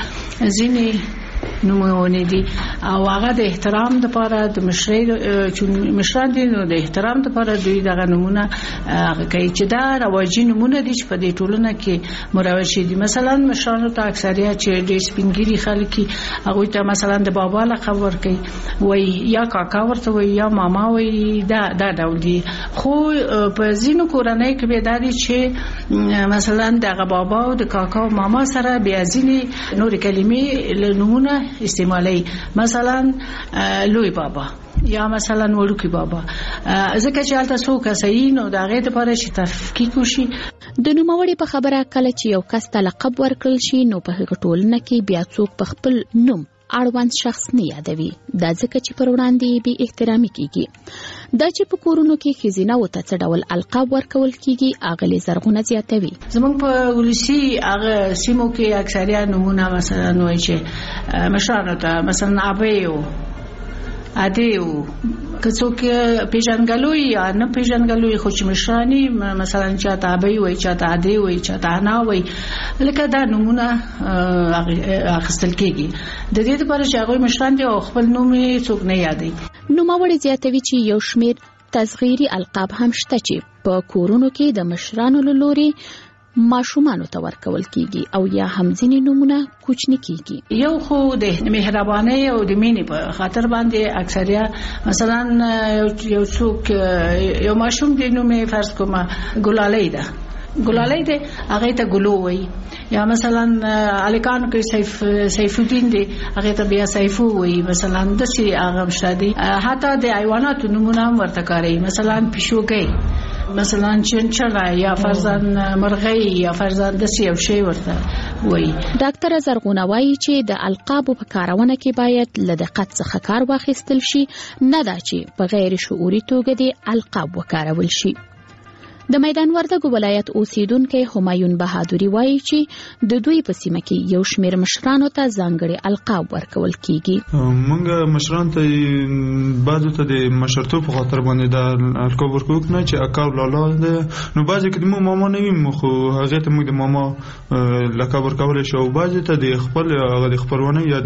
ځینې نومونه دي او هغه د احترام لپاره د مشرۍ چې مشران دي نو د احترام لپاره دوی دغه نمونه هغه کوي چې دا رواجي نمونه دي چې په دې ټولنه کې مروج شي دي. مثلا مشرانو ته اکثریت چې د سپینګری خلک هغه ته مثلا د بابا لقب ورکوي وای یا کاکا ورته وای یا ماما وای دا دا ډول دي. خو په ځینو کورنۍ کې به دا دي چې مثلا د بابا او د کاکا او ماما سره بیا ځینې نور کلمې له نمونه استعمالي، مثلا لوی بابا یا مثلا وړوکی بابا، ځکه چې حالت څو کسې نو دا غي د پاره چې تفکیک وشي. د نوموړي په خبره کله چې یو کس ته لقب ورکړل شي نو په هغه ټولنه کې بیا څوک په خپل نوم اړوند شخص نه یادوي، دا ځکه چې پر وړاندې به احترامي کیږي. دا چې په کورونو کې خزینه او څه ډول القاب ورکول کیږي اغلی زرغونه زیاتوي. زمونږ په ولسی هغه سیمو کې اکثریت نمونه مثلا وایي چې مشرانو ته مثلا ابيو ادیو کڅوک پیژنګلوي یا نه پیژنګلوي خو چې مشرانی مثلا چاته ابي وای چاته ادی وای چاته انا وای لکه دا نمونه اخستل کیږي د دې لپاره چې هغه مشران دي او خپل نوم یې څوک نه یادي. نوموړي زیاتوي چې یو شمیر تصغیري القاب هم شته چې په کورونو کې د مشرانو له لوري ماشومانو ته ورکول کیږي او یا هم ځینې نمونه کوچنی کیږي. یو خو د مهرباني او د مینې په خاطر باندې اکثریت مثلا یو څوک یو ماشوم د نومه فرض کومه ګلالۍ ده ګلالۍ ده هغه ته ګلو وای یا مثلا الیکان کې سیف سیف الدین دی هغه ته بیا سیفو وای مثلا د سی هغه شادي حتی د حیوانات نمونه ورته کوي مثلا پښوګي مثلا چنچړه یا فرزان مرغۍ یا فرزان د سی او شی ورته وای. ډاکټر زرغونه وایي چې د القاب په کارونه کې باید له دقت څخه کار واخیستل شي، نه دا چې په غیر شعوري توګه د القاب وکارول شي. د میدان وردګو ولایت اوسیدونکو همایون بهادری وایي چې د دوی په سیمه کې یو شمېر مشرانو ته ځانګړي القاب ورکول کیږي. موږ مشران ته بعضو ته د مشرتوب په خاطر باندې د القاب ورکوو نه چې اکا او لالا ده، نو بعضې کې د مو ماما نه وي خو هغې ته موږ د ماما لقب ورکولی شو، او بعضې ته د خپل هغه د خپلوانۍ یا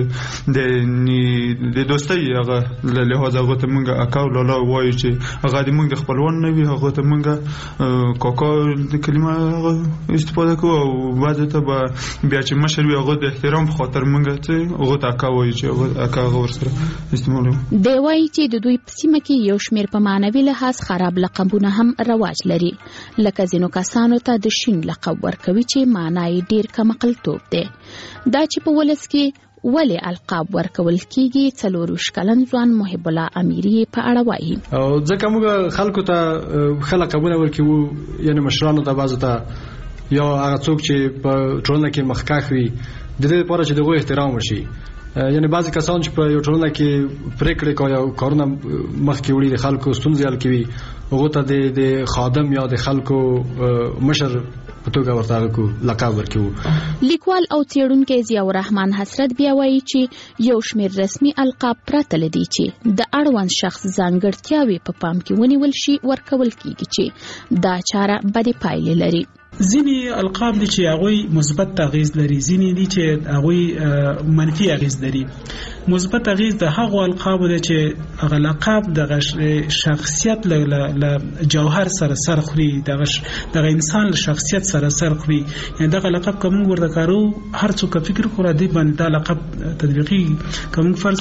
د دوستۍ هغه له لحاظ هغه ته موږ اکا او لالا وایو چې هغه د موږ د خپلوان نه وي، هغه ته موږ کاکا د کلمه استفاده کوو، او بعضې ته به بیا چې مشر وي هغه د احترام په خاطر موږ چې هغه ته اکا وایو چې هغه اکا هغه ورسره استعمالوي. دی وایي چې د دوی په سیمه کې یو شمېر په معنوي لحاظ خراب لقبونه هم رواج لري، لکه ځینو کسانو ته د شین لقب ورکوي چې معنا یې ډېر کمقلتوب دی. دا چې په ولس کې ولې القاب ورکول کیږي، څلورویشت کلن ځوان محب الله امیری په اړه وایي. او ځکه موږ خلکو ته ښه لقبونه ورکوو، یعنې مشرانو ته بعضو ته یا هغه څوک چې په ټولنه کې مخکښ وي د دې لپاره چې د هغوی احترام وشي. یعنې بعضې کسان چې په یو ټولنه کې پرېکړې کوي او کارونه مخکې وړي د خلکو ستونزې حل کوي، هغو ته د خادم یا د خلکو مشر په توګه ورته کو لقب ورکوو. لیکوال او څېړونکی ضیاء الرحمن حسرت بیا وایي چې یو شمېر رسمي القاب پرته له دې چې د اړوند شخص ځانګړتیاوې په پام کې ونیول شي ورکول کیږي، چې دا چاره بدې پایلې لري. ځینې القاب دي چې هغوی مثبت اغیز لري، ځینې دي چې هغوی منفي اغیز لري. مثبت اغیز د هغو القابو دی چې هغه لقب د شخصیت له جوهر سره سر خوري، دغه انسان له شخصیت سره سر خوري. یعنې دغه لقب که موږ ورته کارو، هر څوک فکر کوي دی باندې دا لقب تطبیقي. که موږ فرض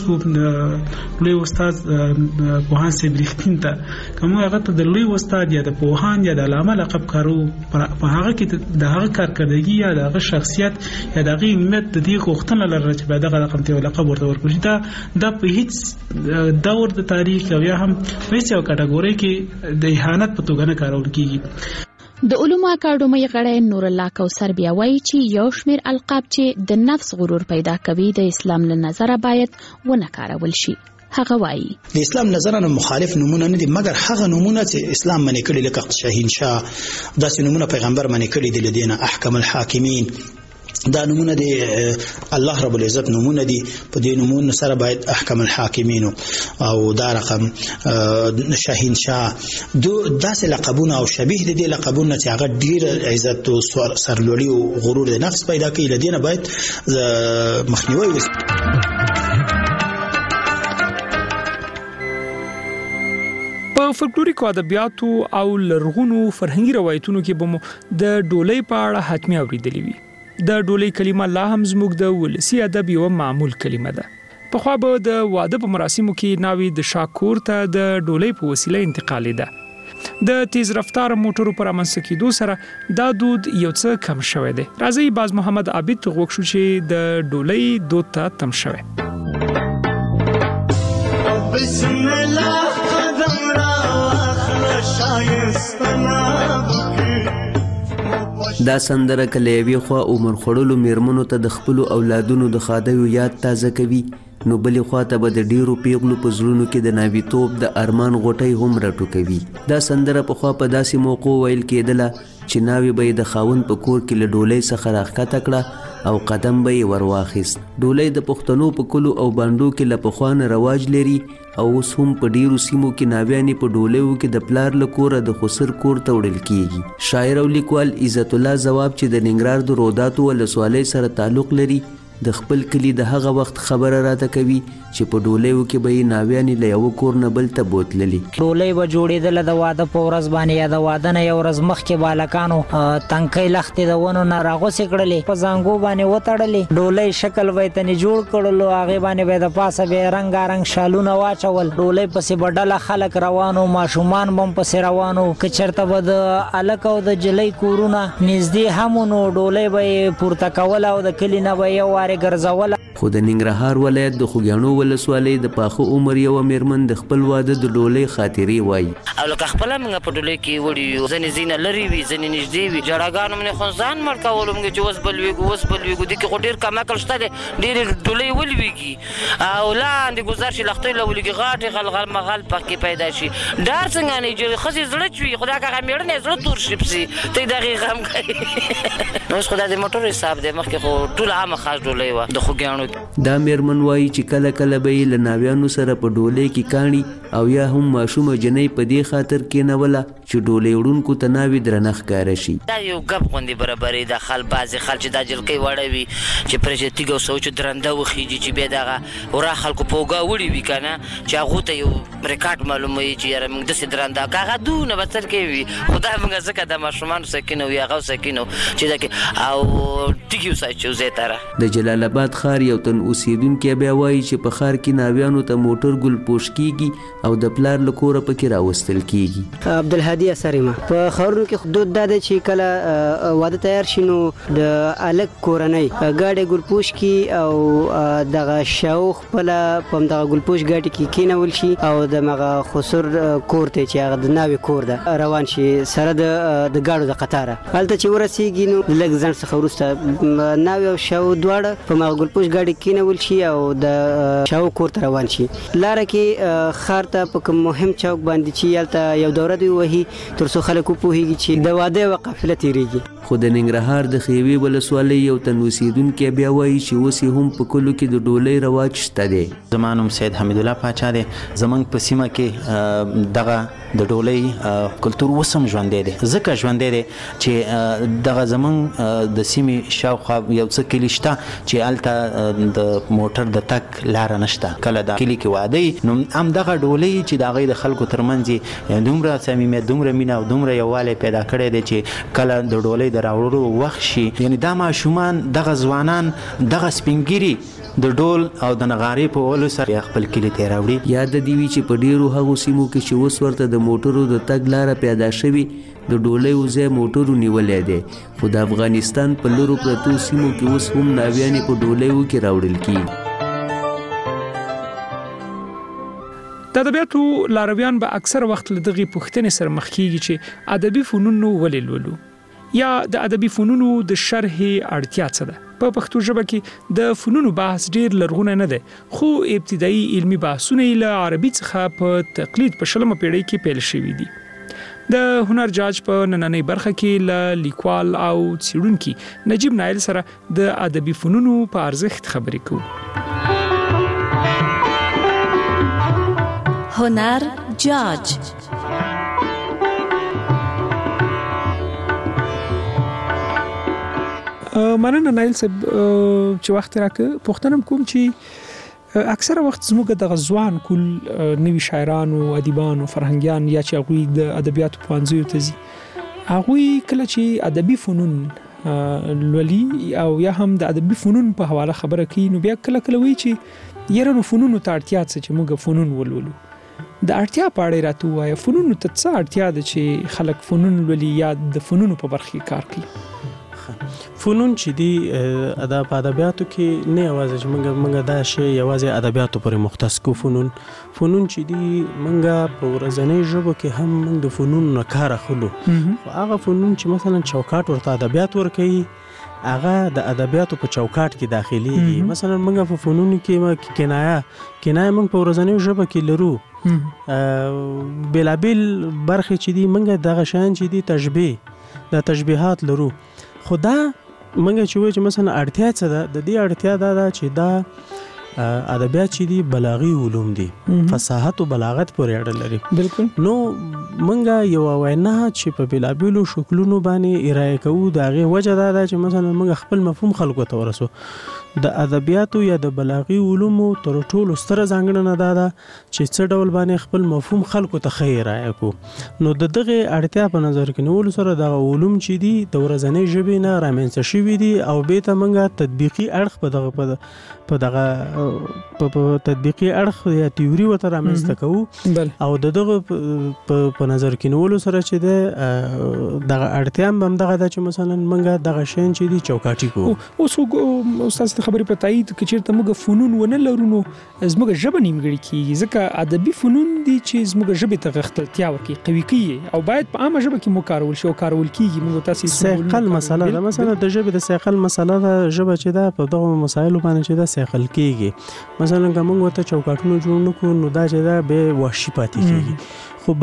کړو لوی استاد پوهان صاحب رښتین ته، که موږ هغه ته د لوی استاد یا د پوهان یا د علامه لقب کارو، په هغه کې د هغه کارکردګي یا د هغه شخصیت یا د هغه علمیت د دې غوښتنه لري چې باید دغه رقم ته لقب ورته ورکړي. دا د په هیڅ دور د تاریخ او یا هم په هیڅ یو کټګوري کې د اهانت په توګه نه کارول کیږي. د علومو اکاډمۍ غړی نور الله کوثر بیا وایي چې یو شمېر القاب چې د نفس غرور پیدا کوي د اسلام له نظره باید ونه کارول شي. هغه وایي د اسلام نظر نه مخالف نمونه نه دي، مګر هغه نمونه چې اسلام منې کړي لکه شاهینشاه، داسې نمونه پیغمبر منې کړي دي، لدينا احکم الحاکمین، دا نمونه دی الله رب العزت نمونه دی. په دې نمونه سره باید احکم الحاکمین او دا رقم شاهینشاه دو داسې لقبونه او شبیه دي لقبونه چې هغه ډیر عزت او سرلوړي او غرور د نفس پیدا کوي، لدينا باید مخنیوي وشي. په فولکلوریکو ادبیاتو او لرغونو فرهنګي روایتونو کې به مو د ډولۍ په اړه حتمي اوریدلې وي. د ډولۍ کلمه لا هم زموږ د ولسی ادب یو معمول کلمه ده. پخوا به د واده په مراسمو کې ناوی د شاکور ته د ډولۍ په وسیله انتقالي ده. د تیز رفتار موټرو پر امنځ کېدو سره دا دود یو څه کم شوی دی. راځي باز محمد عابد غوښ شو چې د ډولۍ دود ته تم شوی. بسم الله قدم را واخله شایستنا دا سندره کله وی خو عمر خړلو میرمنو ته د خپل اولادونو د خادیو یاد تازه کوي، نو بلې خوا ته به د ډیرو پیغلو په زړونو کې د ناویتوب د ارمان غوټۍ هم راټوکوي. دا سندره په خوا په داسې موقع ویل کېدله چې ناوی به د خاوند په کور کې له ډولۍ څخه راښکته کړه او قدم به یې ورواخیست. ډولۍ د پښتنو په کلو او بانډو کې له پخوا نه رواج لري او اوس هم په ډیرو سیمو کې ناویانې په ډولیو کې د پلار له کوره د خسر کور ته وړل کیږي. شاعر او لیکوال عزت الله ځواب چې د ننګرهار د روداتو ولسوالۍ سره تعلق لري د خپل کلی د هغه وخت خبره راته کوي چې په ډولیو کې به یې ناویانې له یو کور نه بل ته بوتللې. ډولۍ به جوړېدله د واده په ورځ باندې یا د واده نه یو ورځ مخکې بالکانو تنکۍ لختې د ونو نه راغوڅې کړلې، په زانګو باندې وتړلې، ډولۍ شکل به یې تنې جوړ کړلو، هغې باندې به د پاسه به یې رنګارنګ شالونه واچول، ډولۍ پسې به ډله خلک روانو، ماشومان به هم پسې روانو، که چېرته به د هلک او د جلۍ کورونه نږدې هم نو ډولۍ به یې پورته کوله او د کلي نه به یې یو وارې ګرځوله. خو د ننګرهار ولایت د خوږیاڼو ولسوالۍ د پاخه عمر یو میرمن د خپل واده د ډولۍ خاطرې وایي. او لکه خپل موږ په ډولۍ کې وړي ځنې زینه لري وي ځنې نږدې وي جړاګانو موږ خنځان مړ کولو موږ چې اوس بل ویګو اوس بل ویګو دي کې ډېر کم عقل شته دی ډېر ډولۍ ولويږي او لاندې ګزار شي لختې لولېږي غاټې غلغل مغل پکې پیدا شي ډار څنګه نه چې ښځې زړه چوي خدا کا مېړنې زړه تور شي پسې ته دغه غم کوي نو اوس خدای دې موټر حساب دې مخکې خو ټول عامه خاص ډولۍ وه د خوږیاڼو. دا میرمن وایي چې کله کله به یې له ناویانو سره په ډولۍ کې کاڼي او یا هم ماشومه جنۍ په دې خاطر کېنوله چې ډولۍ وړونکو ته ناوې درنه ښکاره شي. دا یو ګپ غوندې برابرې د خل بعضې خل چې دا جلکۍ وړه وي چې پرې چې تیږه وسوي چې درنده وخیږي چې بیا دغه ورا خلکو په اوږه وړي وي که نه چې هغو ته یو ریکارډ معلوموي چې یاره موږ داسې درنده که هغه دونه به تر کې وي خو دا موږ ځکه د ماشومانو سکینو وي هغه سکینو چې دا کې او ټیکي وساتو ځای ته د جلال آباد ښار یو تن اوسیدونکی بیا وایي چې په ښار کې ناویانو ته موټر ګل پوش کیږي او د پلار له کوره پکې راوستل کیږي. عبدالهادي اسریمه په ښارونو کې حدود دا دی چې کله واده تیار شي نو د الګ کورنۍ ګاډي ګل پوش کی او دغه شاو خپل په دغه ګل پوش ګاډي کې کینول شي او د مغه خسر کور ته چې هغه د ناوي کور ده روان شي سره د د ګاډو د قطاره هلته چې ورسیږي نو لږ ځان څخه وروسته ناوي او شاو دواړه په مغه ګل پوش ګاډي کینول شي او د شاو کور ته روان شي. لاره کې خار ته په کوم مهم چوک باندې چې یلته یو دوره دی وهي تر څو خلک وپوهیږي چې د واده او قافله تیریږي. خو د ننګرهار د خیوي ولسوالۍ یو تن اوسیدونکی بیا وایي چې اوس یې هم په کلو کې د ډولۍ رواج شته دی. زما نوم سید حمید الله پاچا دی. زمونږ په سیمه کې دغه د ډولۍ کلتور اوس هم ژوندی دی ځکه ژوندی دی چې دغه زمونږ د سیمې شاوخوا یو څه کلي شته چې هلته د موټر د تګ لاره نشته. کله د کلي کې واده نو همدغه ډولۍ چې د هغې د خلکو ترمنځ دومره صمیمیت دومره مینه او دومره یووالی پیدا کړی دی چې کله د ډولۍ د راوړلو وخت شي یعنی دا ماشومان دغه ځوانان دغه سپینګیري د ډول او د نغارې په وهلو سره خپل کلي ته راوړي. یاد د دې وي چې په ډیرو هغو سیمو کې چې اوس ورته د موټرو د تګ لاره پیدا شوي د ډولۍ ځای موټرو نیولی دی خو د افغانستان په لرو پرتو سیمو کې اوس هم ناویانې په ډولیو کې راوړل کیږي. د ادبیاتو لارویان به اکثر وخت له دغې پوښتنې سره مخ کیږي چې ادبي فنون ولې لولو یا د ادبي فنونو د شرح اړتیا څه ده. په پښتو ژبه کې د فنونو بحث ډیر لرغونی نه دی خو ابتدایي علمي بحثونه له عربي څخه په تقلید په شلمه پیړۍ کې پیل شوي دي. د هنر جاج په نننۍ برخه کې له لیکوال او څیړونکي نجیب نایل سره د ادبي فنونو په ارزښت خبرې کوو. هنر جاج مننه نایل صاحب چې وخت راکړ. پوښتنه کوم چې اکثره وخت زموږ د غزوان کول نوي شاعرانو ادیبانو فرهنګیان یا چې هغوی د ادبیاتو پوهنځیو ته ځي هغوی کله چې ادبي فنون لولي او یا هم د ادبي فنون په حواله خبره کوي نو بیا کله کله وایي چې یاره نو فنونو ته اړتیا څه چې موږ فنون ولولو. د اړتیا په اړه راته ووایه فنونو ته څه اړتیا ده چې خلک فنون لولي یا د فنونو په برخه کې کار کوي. فنون چې دی ادب ادبیاتو کې نه یوازې چې موږ موږ دا شی یوازې ادبیاتو پورې مختص کو فنون فنون چې دی موږ په ورځنۍ ژبه کې هم موږ د فنون نه کار اخلو. هغه فنون چې مثلا چوکاټ ورته ادبیات ورکوي هغه د ادبیاتو په چوکاټ کې داخليږي. مثلا موږ په فنون کې کنایه کنایه موږ په ورځنۍ ژبه کې لرو بلابل برخه چې دی موږ دغه شان چې دی تشبیه د تشبیهات لرو. خدا منګه چې وای چې مثلا اړتیا څه ده د دې اړتیا دا ده چې دا ادبیات چې دي بلاغي علوم دي فصاحت او بلاغت پورې اړه لري. بالکل نو منګه یو وینا چې په بلابلو شکلونو باندې ارائه کوو دا غي وجه دا ده چې مثلا منګه خپل مفهوم خلکو ته ورسو. د ادبیاتو یا د بلاغي علومو تر ټولو ستره ځانګړنه دا ده چې څه ډول باندې خپل مفهوم خلکو ته خیر راکو. نو د دغه اړتیا په نظر کې نیول سره د علوم چې دي د ورځنۍ ژبې نه رامنځته شوي دي او به ته منګه تطبیقي اړخ په دغه په دغه په تطبیقي اړخ یا تیوري وته رامنځته کوو او دغه په نظر کې نیول سره چې د دغه اړتیا هم دغه د چې مثلا منګه دغه شین چې دي چوکاټي کوو. اوس استاد تاسو خبرې په تایید کې چیرته موږ فنون ونه لرو نو زموږ ژبه نیمګړې کیږي ځکه ادبي فنون دي چې زموږ ژبه ته غښتلتیا ورکړي قوي کوي او باید په عامه ژبه کې مو کارول شي او کارول کیږي موږ تاسو سیقل مسله ده مثلا د ژبې د سیقل مسله ده ژبه چې ده په دغه مسایلو باندې چې ده سیقل کیږي مثلا کوم وته چوکاټونو جوړ نکو نو دا چې ده به وحشي پاتې کیږي خو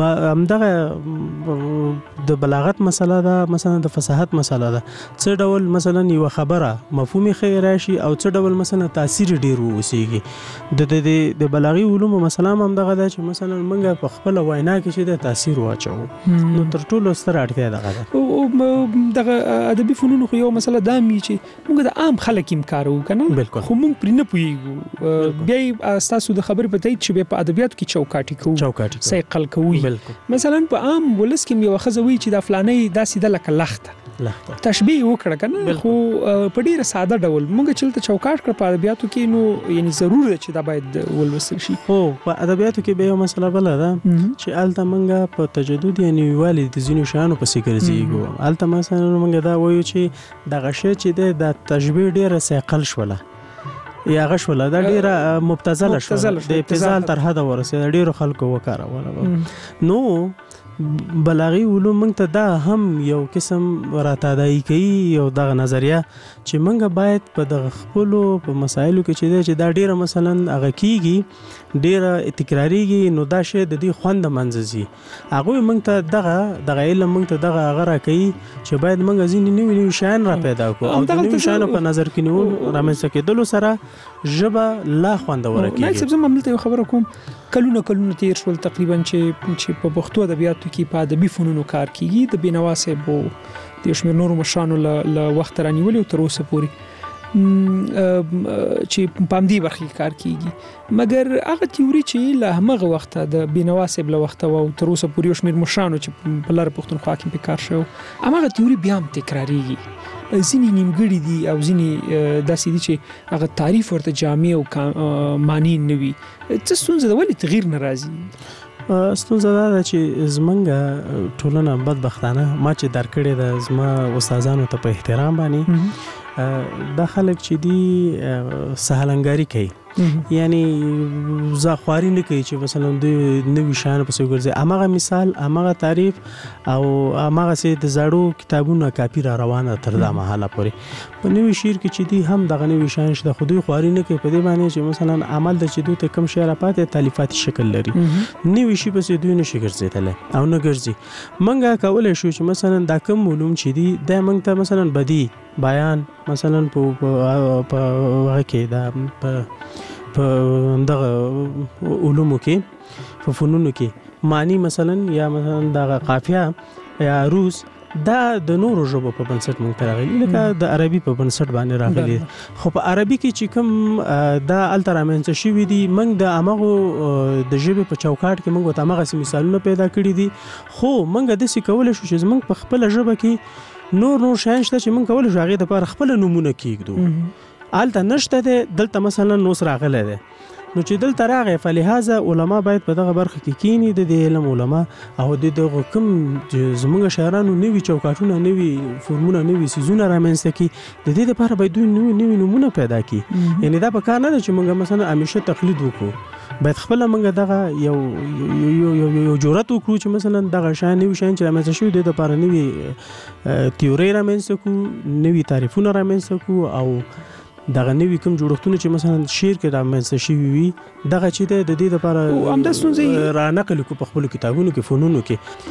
همدغه د بلاغت مسله ده مثلا د فصاحت مسله ده څه ډول مثلا یو خبره مفهومي خیر راشي او څه ډول مثلا تاثیر ډیر ووسیږي د د د بلاغي علوم مسله هم دغه ده چې مثلا موږ په خپل وینا کې چې د تاثیر واچو نو تر ټولو ستر اړتیا دغه ده او دغه ادبي فنون خو یو مسله ده می چې موږ د عام خلک هم کارو کنه بالکل خو موږ پرې نه پوهیږو بیا تاسو د خبرې په تایید چې په ادبیاتو کې چوکاټي کوو چوکاټي سیقل کوو مثلا په عام ولس کې یو خزوي چې د فلانې داسې د لکه لخته لخته تشبیه وکړه کنه خو په ډیره ساده ډول موږ چلته چوکاټ کړ په ادبیاتو کې نو یعنی ضرور ده چې دا باید ولوسل شي خو په ادبیاتو کې به یو مسله بل ده چې الته موږ په تجدد یعنی والي د زینو شانو په سیګر زیګو الته مثلا موږ دا وایو چې د غشه چې د تشبیه ډیره سیقل شوله یا غشوله دا ډیره مبتذله شوه د ابتذال تر حد ورسېده ډیرو خلکو وکاروله نو بلاغي علوم موږ ته دا هم یو قسم راتادای کوي یو دغه نظریه چې موږ باید په دغه خپل په مسایلو کې چې چې دا ډیره مثلا هغه کیږي ډیره تکراریږي نو دا شی د دې خوند منځي هغه موږ ته دغه دغه علم موږ ته دغه هغه راکوي چې باید موږ ځینې نوې نوې شیان را پیدا کړو او د نوې شیانو په نظر کې نیول رامنځته کېدلو سره ژبه لا خوندوره کیږي نه څه زما ملته خبره کوم کلونه کلونه تیر شول تقریبا چې چې په پښتو ادبیاتو کې په ادبي فنونو کار کیږي د بینوا صاحب د شمیر نورو مشرانو له وخت رانیولې تر اوسه پورې چې په امدي برخه کار کیږي مګر هغه تیوري چې له هغه وخت د بینوا صاحب له وخت او تر اوسه پورې شمیر مشرانو چې په لار پښتونخوا کې په کار شو هغه تیوري بیا هم تکراریږي ځینې نیمګړي دي او ځینې داسې دي چې هغه تعریف ورته جامع او معنی نه وي څه ستونزه ده ولې تغییر نه راځي ستونزه دا ده چې زمونږ ټولنه بدبختانه ما چې درکړې ده زما استادانو ته په احترام باندې دا خلک چې دي سهلنګاری کوي یعنی زاخواري نه کوي چې مثلا د نوې شان په څیر ګرځي امغه مثال امغه تعریف او امغه سي د زړو کتابونو کاپی را روانه تر دا مهاله پورې په نوې شعر کې چې دي هم دغه نوې شان شته خو دوی خواري نه کوي په دې باندې چې مثلا عمل د چې دوی ته کم شعر پاتې تالیفاتي شکل لري نوې شي په دوی نشي ګرځیدل او نه ګرځي منګه کولای شو چې مثلا دا کم علوم چې دي د منګ ته مثلا بدی بیان مثلا په په هغه دا په په دغه علومو کې په فنونو کې معنی مثلا یا مثلا دغه قافیه یا روز دا د نورو ژبو په بنسټ مونږ ته راغلي لکه د عربي په بنسټ باندې راغلي خو په عربي کې چې کوم دا الترامنس شوی دي مونږ د امغه د ژبې په چوکاټ کې مونږ ته امغه مثالونه پیدا کړی دي خو مونږ د څه کول شو چې مونږ په خپل ژبه کې نور نور شان شته چې مونږ کول شو هغه د پر خپل نمونه کېږدو آلته نشته ده دلته مثلا نوس راغله ده نو چې دلته راغی فلهذا علما باید په دغه برخه کې کینی د علم علما او د دغه کوم زموږ شاعرانو نوی چوکاټونه نوی فورمونه نوی سيزونه رامنځته کی د دې لپاره باید نوی نوی نمونه پیدا کی یعنی دا په کار نه چې موږ مثلا همیشه تقلید وکړو باید خپل موږ دغه یو یو یو یو جرأت وکړو چې مثلا دغه شان نوی شان چې رامنځته شوی د لپاره نوی تیوري رامنځته کو نوی تعریفونه رامنځته کو او دغه نوی کوم جوړښتونه چې مثلا شعر کې رامنځته شوی وي دغه چې د دې لپاره هم د ستونزې را نقل کو په خپل کتابونو کې فنونو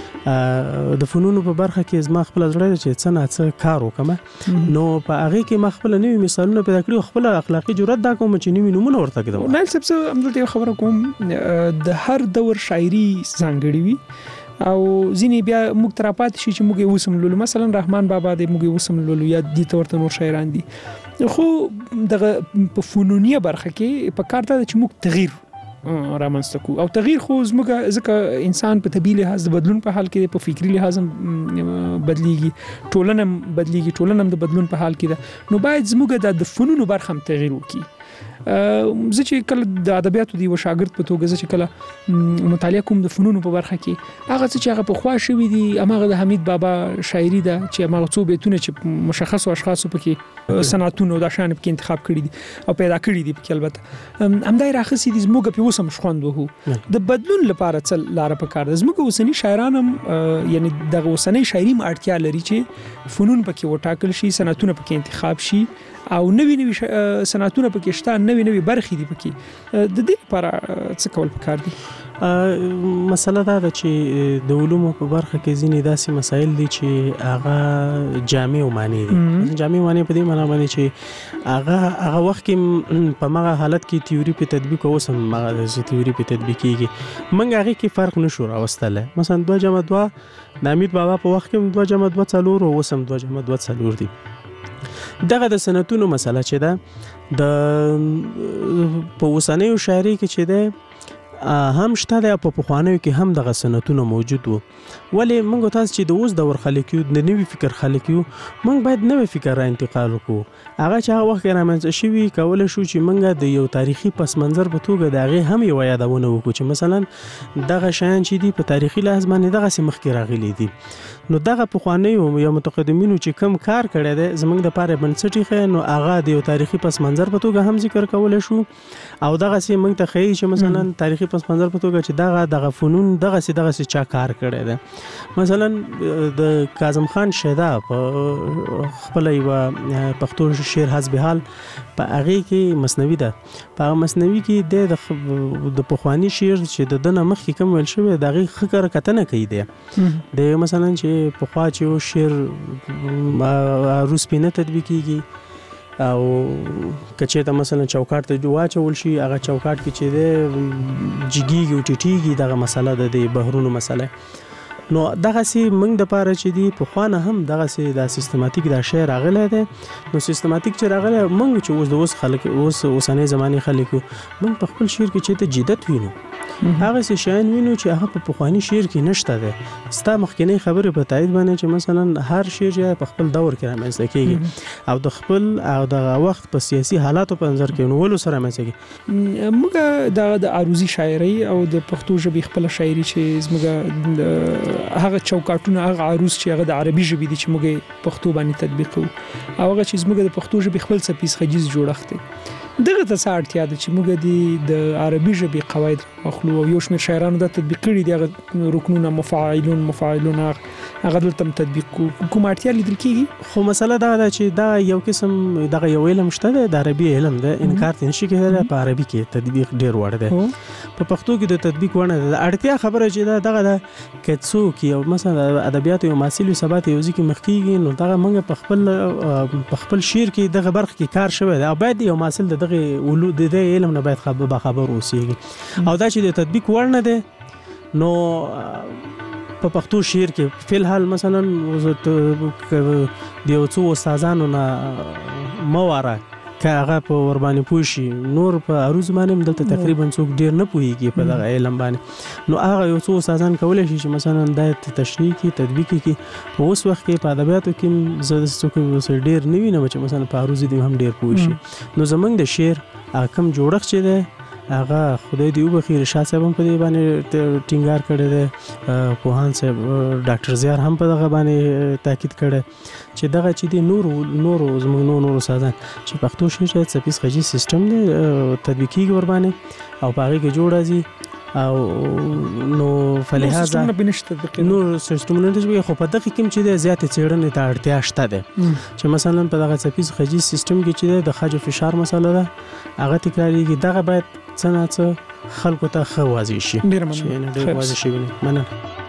کې د فنونو په برخه کې زما خپل زړه چې څه نه څه کار وکم نو په هغه کې ما خپل نوی مثالونه پیدا کړو خپل اخلاقی جرأت دا کوم چې نوی نمونه ورته کړم نه څه هم دلته خبره کوم د هر دور شاعري ځانګړي وي او ځینې بیا موږ ترپات شي چې موږ وسم لولو مثلا رحمان بابا د موږ وسم لولو یا د تورته نور شاعران دي خو دغه په فنونیه برخه کې په کار ته چې موږ تغییر رامنځته کو او تغییر خو زموږ ځکه انسان په طبيعي لحاظ د بدلون په حال کې په فکری لحاظ بدليږي ټولنه بدليږي ټولنه د بدلون په حال کې ده نو باید زموږ د فنونو برخه هم تغییر وکړي زه چې کله د ادبیاتو دی و شاګرد په توګه زه چې کله مطالعه کوم د فنونو په برخه کې هغه چې هغه په خوا شوی دی هغه د حمید بابا شاعري ده چې هغه څو بیتونه چې مشخص او اشخاص په کې صنعتونو د شان په کې انتخاب کړی دي او پیدا کړی دي په کې البته همدای راخصي دي زموږ په وسم شخوند وو د بدلون لپاره څل لار په کار ده زموږ وسنی شاعرانم یعنی د وسنی شاعري اړتیا لري چې فنون په کې وټاکل شي صنعتونه په کې انتخاب شي او نوی نوی صنعتونه په کې شته نوی نوی برخې دي په کې د دې لپاره څه کول پکار دي مسله دا ده چې د علومو په برخه کې ځینې داسې مسایل دي چې هغه جامع معنی دي جامع معنی په دې معنی باندې چې هغه هغه وخت کې په هغه حالت کې تیوري په تطبیق او سم هغه د تیوري په تطبیق کېږي موږ هغه کې فرق نشو راوستل مثلا دوه جمع دوه د حمید بابا په وخت کې دوه جمع دوه څلور او سم دوه جمع دوه څلور دي دغه د سنتونو مسله چې ده د په وسنیو شاعري کې چې ده هم شته د په پخوانیو کې هم دغه سنتونه موجود وو ولې موږ تاسو چې د اوس دور خلک یو د نوي فکر خلک یو موږ باید نوې فکر را انتقال وکړو هغه چې هغه وخت رامنځته شوی کول شو چې موږ د یو تاریخي پس منظر په توګه دغه هم یو یادونه وکړو چې مثلا دغه شیان چې دی په تاریخي لحاظ باندې دغه سم مخکې راغلي دي نو دغه پخوانیو یا متقدمینو چې کم کار کړی دی زموږ د پاره بنسټي خې نو هغه د یو تاریخي پس منظر په توګه هم ذکر کول شو او دغه سي موږ ته خې چې مثلا تاریخي پس منظر په توګه چې دغه دغه فنون دغه سي دغه سي چا کار کړی دی مثلا د کاظم خان شیدا په خپل یو پښتو شعر حسب حال په هغه کې مثنوي ده په مثنوي کې د د پخوانی شعر چې د دنه مخ کې کوم ویل شوی دغه خکر کتنه کوي دی د مثلا چې په خوا چې یو شعر روس پینه تطبیق کیږي او کچې ته مثلا چوکاټ ته واچول شي هغه چوکاټ کې چې د جګیږي او ټیټیږي دغه مسله ده د بهرونو مسله نو دغه سي موږ د پاره چې دی په خوانه هم دغه سي د سیستماتیک د شعر راغله ده نو سیستماتیک چې راغله موږ چې اوس د اوس خلک اوس اوسانه زماني خلک موږ په خپل شعر کې چې ته جدت وینو هغه څه شاین وینو چې هغه په پخوانی شعر کې نشته ده ستا مخکنی خبره په تایید باندې چې مثلا هر شعر په خپل دور کې رامنځته کیږي او د خپل او د وخت په سیاسي حالاتو په نظر کې نو ول سره رامنځته کیږي موږ د عروضی شاعري او د پښتو ژبې خپل شاعري چې زموږ هغه چوکاټونه هغه عروض چې هغه د عربي ژبې دي چې موږ پښتو باندې تطبیق کوو او هغه چې موږ د پښتو ژبې خپل څپیز خجیز جوړښت دی دغه ته ساړتیا ده چې موږ د عربي ژبې قواعد مخلو او یو شمېر شاعرانو د تطبیق کړي دي هغه رکنونه مفاعلون مفاعلون هغه دلته تطبیق کوم اړتیا لیدل کیږي خو مسله دا ده چې دا یو قسم دغه یو علم شته د عربي علم ده انکار نشي کېدای په عربي کې تطبیق ډیر وړ ده په پښتو کې د تطبیق ونه ده اړتیا خبره چې دا دغه د کڅو کې مثلا ادبیات او ماسیلو سبات یو ځکه مخکېږي نو دغه موږ په خپل په خپل شعر کې دغه برخه کې کار شوی دی او باید یو ماسل دغه ولود د علم نه باید خبر به خبر اوسېږي او دا چې د تطبیق وړ نه ده نو په پښتو شعر کې فل حال مثلا د یو څو استادانو نه مواره که هغه په ور باندې پوښي نور په عروض باندې دلته تقریبا څوک ډیر نه پوهیږي په دغه علم باندې نو هغه یو څو استادان کولای شي چې مثلا د تشریح کې تطبیق کې په اوس وخت کې په ادبیاتو کې زه څوک ډیر نه وینم چې مثلا په عروض دي هم ډیر پوښي نو زمونږ د شعر کم جوړښت چې ده هغه خدای دی وبخیر شاه صاحب هم په دې باندې ټینګار کړی دی پوهان صاحب ډاکټر زیار هم په دغه باندې تاکید کړی چې دغه چې دی نور نور زموږ نور نور سازان چې پښتو شعر څپیز خجی سیستم دی تطبیقي ور باندې او پاره کې جوړ راځي او نو فلهذا نو سیستمونه د خو په دغه کې چې د زیات څېړنې ته اړتیا شته ده چې مثلا په دغه څپیز خجی سیستم کې چې د خج فشار مسله ده هغه تکراریږي دغه باید څنګه څه خلکو ته خو واضح شي ډیر مننه ډیر واضح شي مننه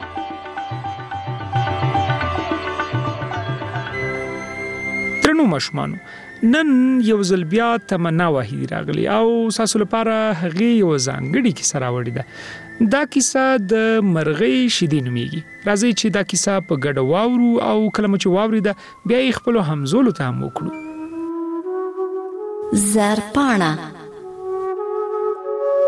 ترنو مشمانو نن یو ځل بیا تمنا واحد راغلی او ساسو لپاره هغه یو ځانګړي کیسه راوړې ده دا کیسه د مرغۍ شیدې نومیږي راځي چې دا کیسه په ګډه واورو او کله چې واوري ده بیا یې خپل همزولو ته هم وکړو زرپاڼه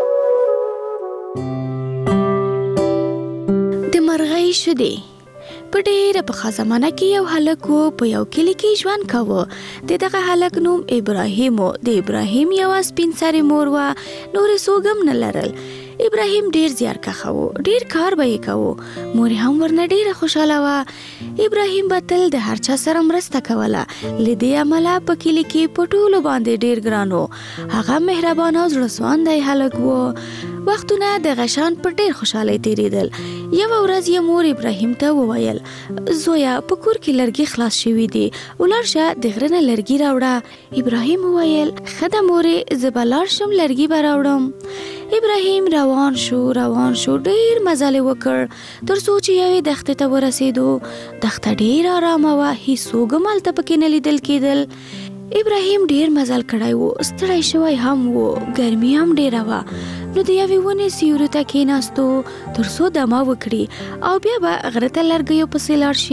د مرغۍ شیدې په ډېره پخوا زمانه کې یو هلک و په یو کلي کې ژوند کاوه د دغه هلک نوم ابراهیم و د ابراهیم یوه سپین سرې مور وه نورې څوک هم نه لرل ابراهیم ډیر زیارکښه و ډیر کار به یې کوو مور هم ورنه ډیره خوشحاله وه ابراهیم به تل د هر چا سره مرسته کوله له دې امله په کلي کې په ټولو باندې ډیر ګران و هغه مهربان او زړه سواندی هلک و وختونه د غشان په ډیر خوشحالۍ تیریدل یوه ورځ یې مور ابراهیم ته وویل زویا په کور کې لرګي خلاص شوي دي ولاړ شه د غره نه لرګي راوړه ابراهیم وویل ښه ده مورې زه به لاړ شم لرګي به راوړم ابراهیم روان شو روان شو ډیر مزل وکړ تر څو چې یوې دښتې ته ورسېدو دښته ډیر آرامه وه هیڅوک هم هلته پکې نه لیدل کېدل ابراهیم ډیر مزل کړی و ستړی شوی هم و ګرمي هم ډیره وه نو د یوې ونې سیوري ته کېناستو تر څو دمه وکړي او بیا به غره ته لرګیو پسې لاړ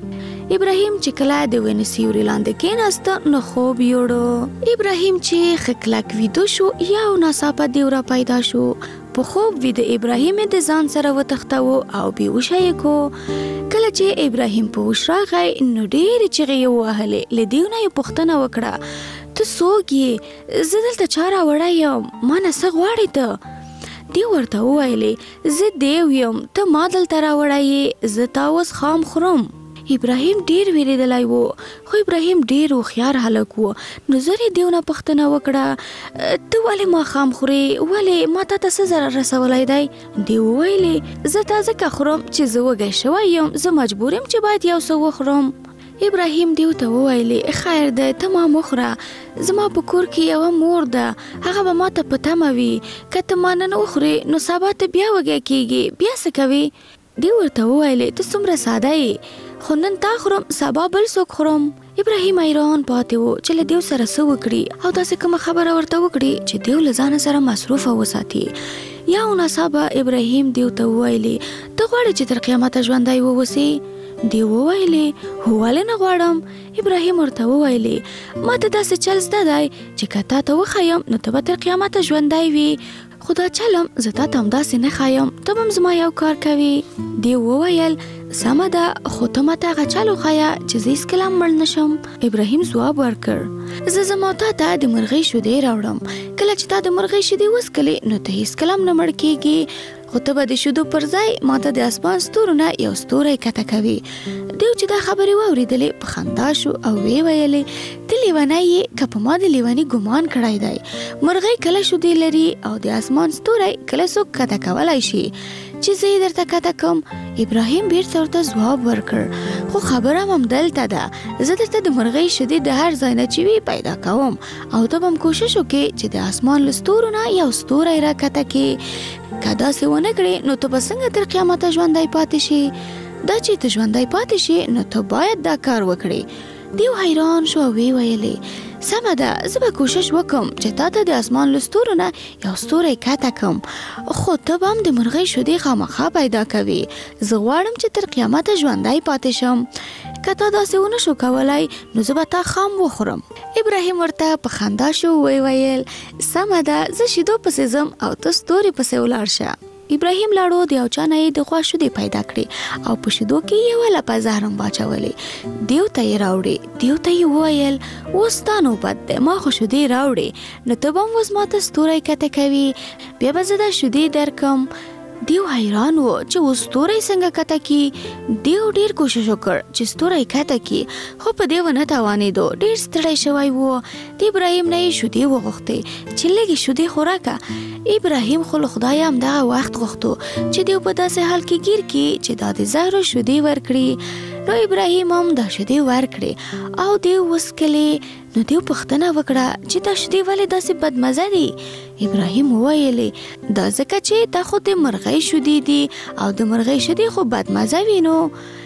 شي ابراهیم چې کله د ونې سیوري لاندې کېناسته نو خوب یوړو ابراهیم چې ښه کلک ویده شو یو ناڅاپه دیوره پیدا شو په خوب ویده ابراهیم د ځان سره وتښتاوه او بېهوشه یې کو کله چې ابراهیم په هوش راغی نو ډېرې چغې یې ووهلې له دیو نه یې پوښتنه وکړه ته څوک یې زه دلته چا راوړی یم ما نه څه غواړې ته دیو ورته وویلې زه دیو یم ته ما دلته راوړی یې زه تا اوس خام خورم ابراهیم ډیر ویریدلی و خو ابراهیم ډیر هوښیار هلک و نو زر یې دیو نه پوښتنه وکړه ته ولې ماښام خورې ولې ما تا ته څه ضرر رسولی دی دیو وویلې زه تا ځکه خورم چې زه وږی شوی یم زه مجبور یم چې باید یو څه وخورم ابراهیم دیو ته وویلې خیر دی ته ما مخوره زما په کور کې یوه مور ده هغه به ما ته په تمه وي که ته ما نن وخورې نو سبا ته بیا وږی کېږي بیا څه کوې دیو ورته وویلې ته څومره ساده یې خو نن تا خورم سبا بل څوک خورم ابراهیم حیران پاتې و چې له دیو سره څه وکړي او داسې کومه خبره ورته وکړي چې دیو له ځانه سره مصروفه وساتي یا ناڅاپه ابراهیم دیو ته وویلې ته غواړې چې تر قیامته ژوندی واوسې دیو وویلې هو ولې نه غواړم ابراهیم ورته وویلې ما ته داسې چل زده دی چې که تا ته وښیم نو ته به تر قیامته ژوندی وي خو دا چلم زه تا ته همداسې نه ښایم ته به هم زما یو کار کوې دیو وویل سمه ده خو ته ماته هغه چل وښایه چې زه هېڅکله هم مړ نه شم ابراهیم ځواب ورکړ زه زما تا ته د مرغۍ شیدې راوړم کله چې تا د مرغۍ شیدې وڅښلې نو ته هېڅکله هم نه مړ کېږې خو ته به د شیدو پر ځای ماته د اسمان ستورو نه یو ستوری کته کوي دیو چې دا خبرې واورېدلې په خندا شو او ویې ویلې ته لیونی یې که په ما د لیوني ګمان کړی دی مرغۍ کله شیدې لري او د اسمان ستوری کله څوک کته کولی شي چې زه یې درته کته کوم ابراهیم بیرته ورته ځواب ورکړ خو خبره هم همدلته ده زه درته د مرغۍ شیدې د هر ځای نه چې وي پیدا کوم او ته به هم کوشش وکړې چې د اسمان له ستورو نه یو ستوری راکته کړې که داسې ونه کړې نو ته به څنګه تر قیامته ژوندی پاتې شي دا چې ته ژوندی پاتې شي نو ته باید دا کار وکړې دیو حیران شو او ویې ویلې سمه ده زه به کوشش وکم چې تا ته د اسمان له ستورو نه یو ستوری کته کم خو ته به هم د مرغۍ شیدې خامخا پیدا کوي زه غواړم چې تر قیامته ژوندی پاتې شم که تا داسې ونه شو کولی نو زه به تا خام وخورم ابراهیم ورته په خندا شو ویې ویل سمه ده زه شیدو پسې ځم او ته ستوري پسې ولاړ شه ابراهیم لاړو د یو چا نه یې د غوا شیدې پیدا کړې او په شیدو کې یوه لپه زهر هم واچولې دیو ته یې راوړې دیو ته یې وویل اوس ستا نوبت دی ما خو شیدې راوړې نو ته به هم اوس ماته ستوری کته کوي بیا به زه دا شیدې درکم دیو حیران و چې اوس ستوری څنګه کته کی دیو ډیر کوشش وکړ چې ستوری کته کی خو په دې ونه توانېدو ډیر ستړی شوی و د ابراهیم نه یې شیدې وغوښتې چې لږې شیدې خو راکړه ابراهیم خو له خدایه همدغه وخت غوښتو چې دیو په داسې حال کې ګیر کړي چې دا د زهرو شیدې ورکړي نو ابراهیم هم دا شیدې ورکړې او دیو وڅښلې نو دیو پوښتنه وکړه چې دا شیدې ولې داسې بدمزه دي ابراهیم وویلې دا ځکه چې دا خو د مرغۍ شیدې دي او د مرغۍ شیدې خو بدمزه وي نو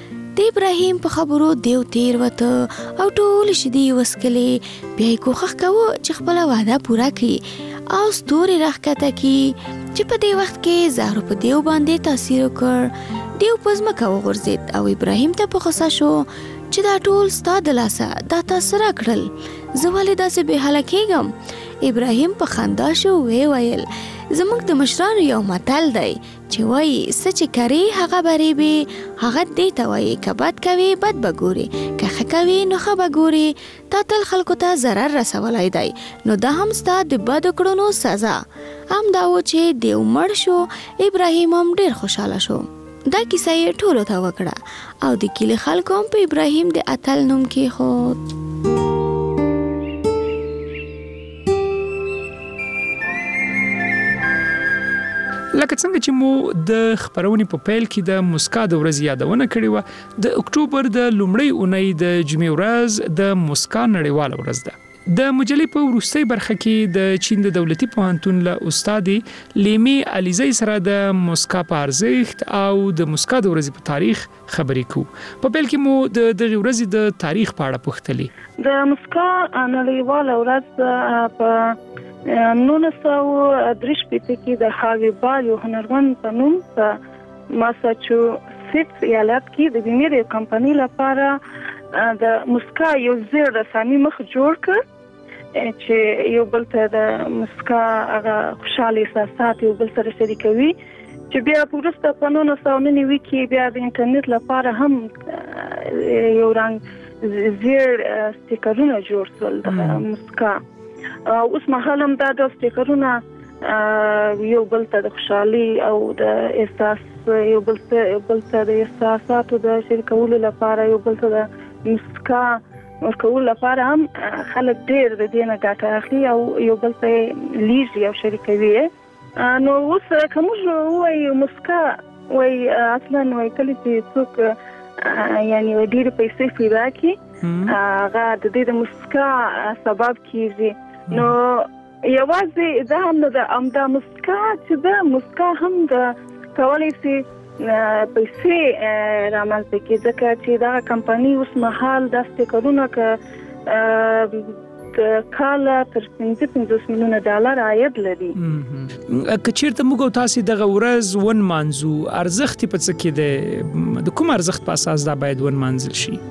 د ابراهیم په خبرو دیو تیر وته او ټول شیدې یې وڅښلې بیا یې کوښښ کوه چې خپله وعده پوره کړي او ستوري راښکته کړي چې په دې وخت کې زهرو په دیو باندې تاثیر وکړ دیو په ځمکه وغورځېد او ابراهیم ته په غوسه شو چې دا ټول ستا د لاسه دا تا څه راکړل زه ولې داسې بې حاله کېږم ابراهیم په خندا شو ویې ویل زموږ د مشرانو یو متل دی چې وایي څه چې کوي هغه بری به هغه دې ته وایي که بد کوي بد به ګوري که ښه کوي نو ښه به ګوري تا تل خلکو ته ضرر رسولی دی نو دا هم ستا د بدو کړنو سزا هم دا و چې دیو مړ شو ابراهیم هم ډیر خوشحاله شو دا کیسه یې ټولو ته وکړه او د کلي خلکو هم په ابراهیم د اتل نوم کېښود. لکه څنګه چې مو د خبرونې په پیل کې د مسکا د ورځې یادونه کړې وه د اکتوبر د لومړۍ اونۍ د جمعې ورځ د مسکا نړیواله ورځ ده. د مجلې په وروستۍ برخه کې د چین د دولتي پوهنتون له استاد لیمی علیزی سره د مسکا په ارزښت او د مسکا د ورځې په تاریخ خبرې کوو. په پیل کې مو د دغې ورځې د تاریخ په اړه پوښتلې. د مسکا نړیواله ورځ په نولس سوه درې شپېته کې د هاوی بال یو هنرمند په نوم په ماساچوسیټس ایالت کې د بیمې یو کمپنۍ لپاره د مسکا یو زیر رسامي مخ جوړ کړ چې یو بل ته د مسکا هغه خوشاله احساسات یو بل سره شریکوي چې بیا وروسته په نولس سوه نوي کې بیا د انټرنیټ لپاره هم یو رنګ زیر سټیکرونه جوړ شول د مسکا. اوس مهال هم دا د سټیکرونه یو بل ته د خوشحالي او د احساس یو بل ته د احساساتو د شریکولو لپاره یو بل ته د مسکا ورکول لپاره هم خلک ډېر د دې نه ګټه اخلي او یو بل ته لیږي او شریکوي. نو اوس که موږ ووایو مسکا وایي اصلا وایي کله چې څوک یعنې ډېرې پیسې پیدا کړي هغه د دې د مسکا سبب کېږي. نو یوازې دا هم نه ده همدا مسکا چې ده مسکا هم د کولی شي پیسې رامنځته کړي ځکه چې دا کمپنۍ اوس مهال دا سټیکرونه که کاله تر پنځه پنځوس میلیونه ډالر عاید لري. که چیرته موږ او تاسې دغه ورځ ونمانځو ارزښت یې په څه کې دی د کوم ارزښت په اساس دا باید ونمانځل شي؟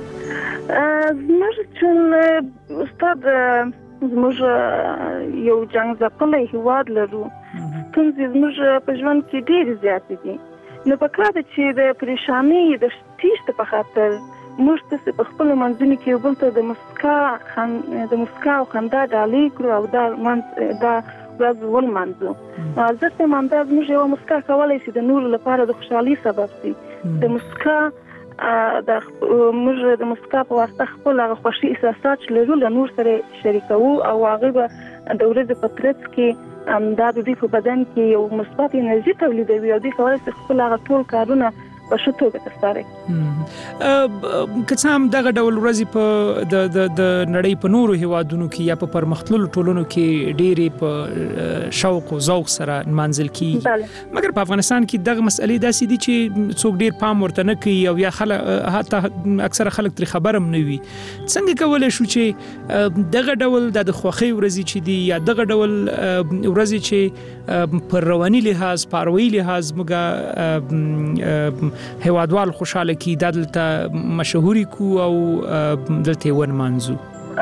زموږ چې استاد زموږ یو جنګ ځپلی هیواد لرو ستونزې زموږ په ژوند کې ډېرې زیاتې دي نو پکار ده چې د پریشانۍ د تیښتې په خاطر موږ تاسې په خپلو منځونو کې یو بل ته د مسکا د مسکا او خندا ډالۍ کړو او دا دا ورځ ولمانځو. ارزښت یې همدا زموږ یوه مسکا کولی شي د نورو لپاره د خوشحالۍ سبب شي. د مسکا د موږ د مسکا په واسطه خپل هغه خوښي احساسات چې لرو له نور سره شریکوو او هغوی به د ورځې په ترڅ کې دا د دوی په بدن کې یو مثبت انرژي تولیدوي او دوی کولی شي خپل هغه ټول کارونه په ښه توګه ترسره کړي. که څه هم دغه ډول ورځې په د د د نړۍ په نورو هیوادونو کې یا په پرمختللو ټولنو کې ډېرې په شوق او ذوق سره نمانځل کېږي مګر په افغانستان کې دغه مسئلې داسې دي چې څوک ډېر پام ورته نه کوي او یا خلک حتی اکثره خلک ترې خبر هم نه وي. څنګه کولی شو چې دغه ډول د خوښۍ ورځې چې دي یا دغه ډول ورځې چې پر رواني لحاظ په اروایي لحاظ موږ هیوادوال خوشاله کی دلته مشهوري کو او دلته ونمانځو؟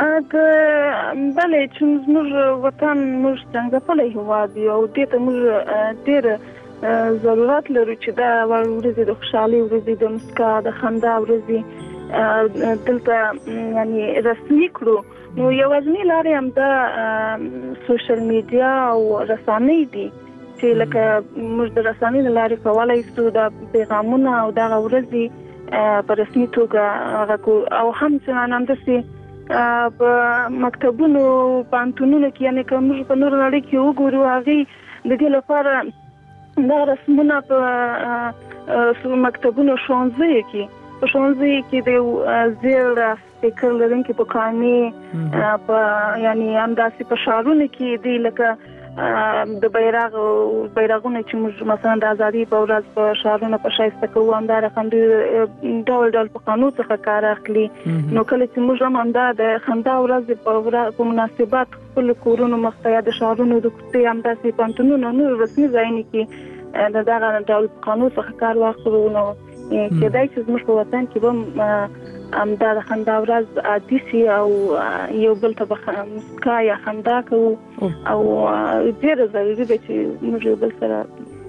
بله چې زموږ وطن موږ څنګه ځپلی هیواد یو او دې ته موږ ډېر ضرورت لرو چې دا ورځې د خوشحالۍ ورځې د مسکا د خندا ورځې دلته یعنې رسمي کړو. نو یوازینۍ لارې همدا سوشل میډیا او رسنۍ دي چې لکه موږ د رسنۍ له لارې کولی شو د پیغامونه او دغه ورځې په رسمي توګه هغه کړو او همچنان همداسې په مکتبونو پوهنتونونو کې یعنې که موږ په نورو نړۍ کې وګورو هغې د دې لپاره دغه رسمونه په مکتبونو ښوونځیو کې په ښوونځیو کې د یو زیړ سټیکر لرونکي پوکانې په یعنې همداسې په ښارونو کې دی لکه د بیرغ بیرغونه چې موږ مثلا د ازادۍ په ورځ په ښارونو په ښایسته کوو همدا رقم ډول ډول پخوانو څخه کار اخلي. نو کله چې موږ هم همدا د خندا ورځ په مناسبت خپلو کورونو مخ ته یا د ښارونو د کوڅې همداسې پوهنتونونو نورو رسمي ځایونو کې د دغه ډول پخوانو څخه کار واخلو نو کېدای شي زموږ په وطن کې به همدا د خندا ورځ عادي شي او یو بل ته به مسکا یا خندا کوو او ډېره ضروري ده چې موږ یو بل سره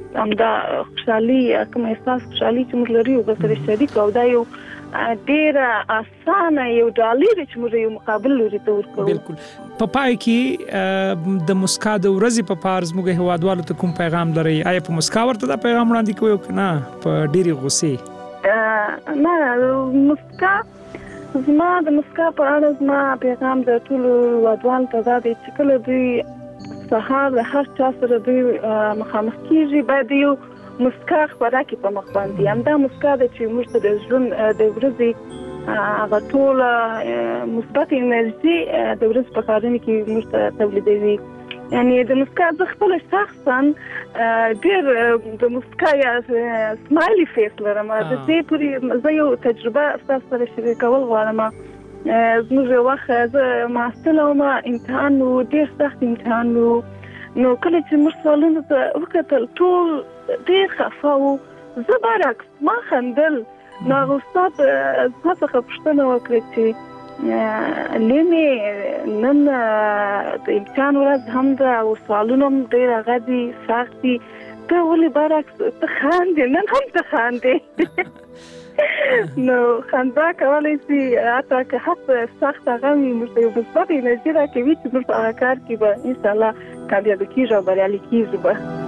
همدا خوشحالي کوم احساس خوشحالي چې موږ لري او سره شریک او دا یو ډیر اسانه یو ډالر چې موږ یو مقابل لري ته ورکړو. بالکل. په پای کې د مسکا د ورځې په پارز موږ هوادوالو ته کوم پیغام لري؟ آیا په مسکا ورته دا پیغام وړاندې کوي او کنه په ډیری غوسه؟ نه مسکا زما د مسکا په اړه زما پیغام د ټولو هوادوالو ته دا دی چې کله دوی سهار د هر چا سره دوی مخامخ کیږي باید یو مسکا خبره کې په مخ باندې هم دا مسکا د چې موږ ته د ژوند د ورځې هغه ټول مثبت انرژي د ورځې په کارونه کې موږ ته تولیدوي. یعنی د مسکا د خپل شخصا ډیر د مسکا یا سمایلی فیس لرم. د دې پوری زه یو تجربه تاسو سره شریکول غواړم. زموږ وخت زه محصله وم، امتحان و ډیر سخت امتحان و، نو کله چې موږ سوالونو ته وکتل ټول ډیر خفه وو. زه برعکس ما خندل. نو استاد ما څخه پوښتنه وکړه چې لمه نن د امتحان ورځ هم ده او سوالونه هم ډیر غدي سخت دي، ته ولې برعکس ته خاندې؟ نن هم ته خاندې. نو خندا کولای شي حتی که حتی سخت هغه وي موږ یو مثبت انرژي راکوي چې موږ په هغه کار کې به انشاءالله کامیابه کېږو او بریالي کېږو به.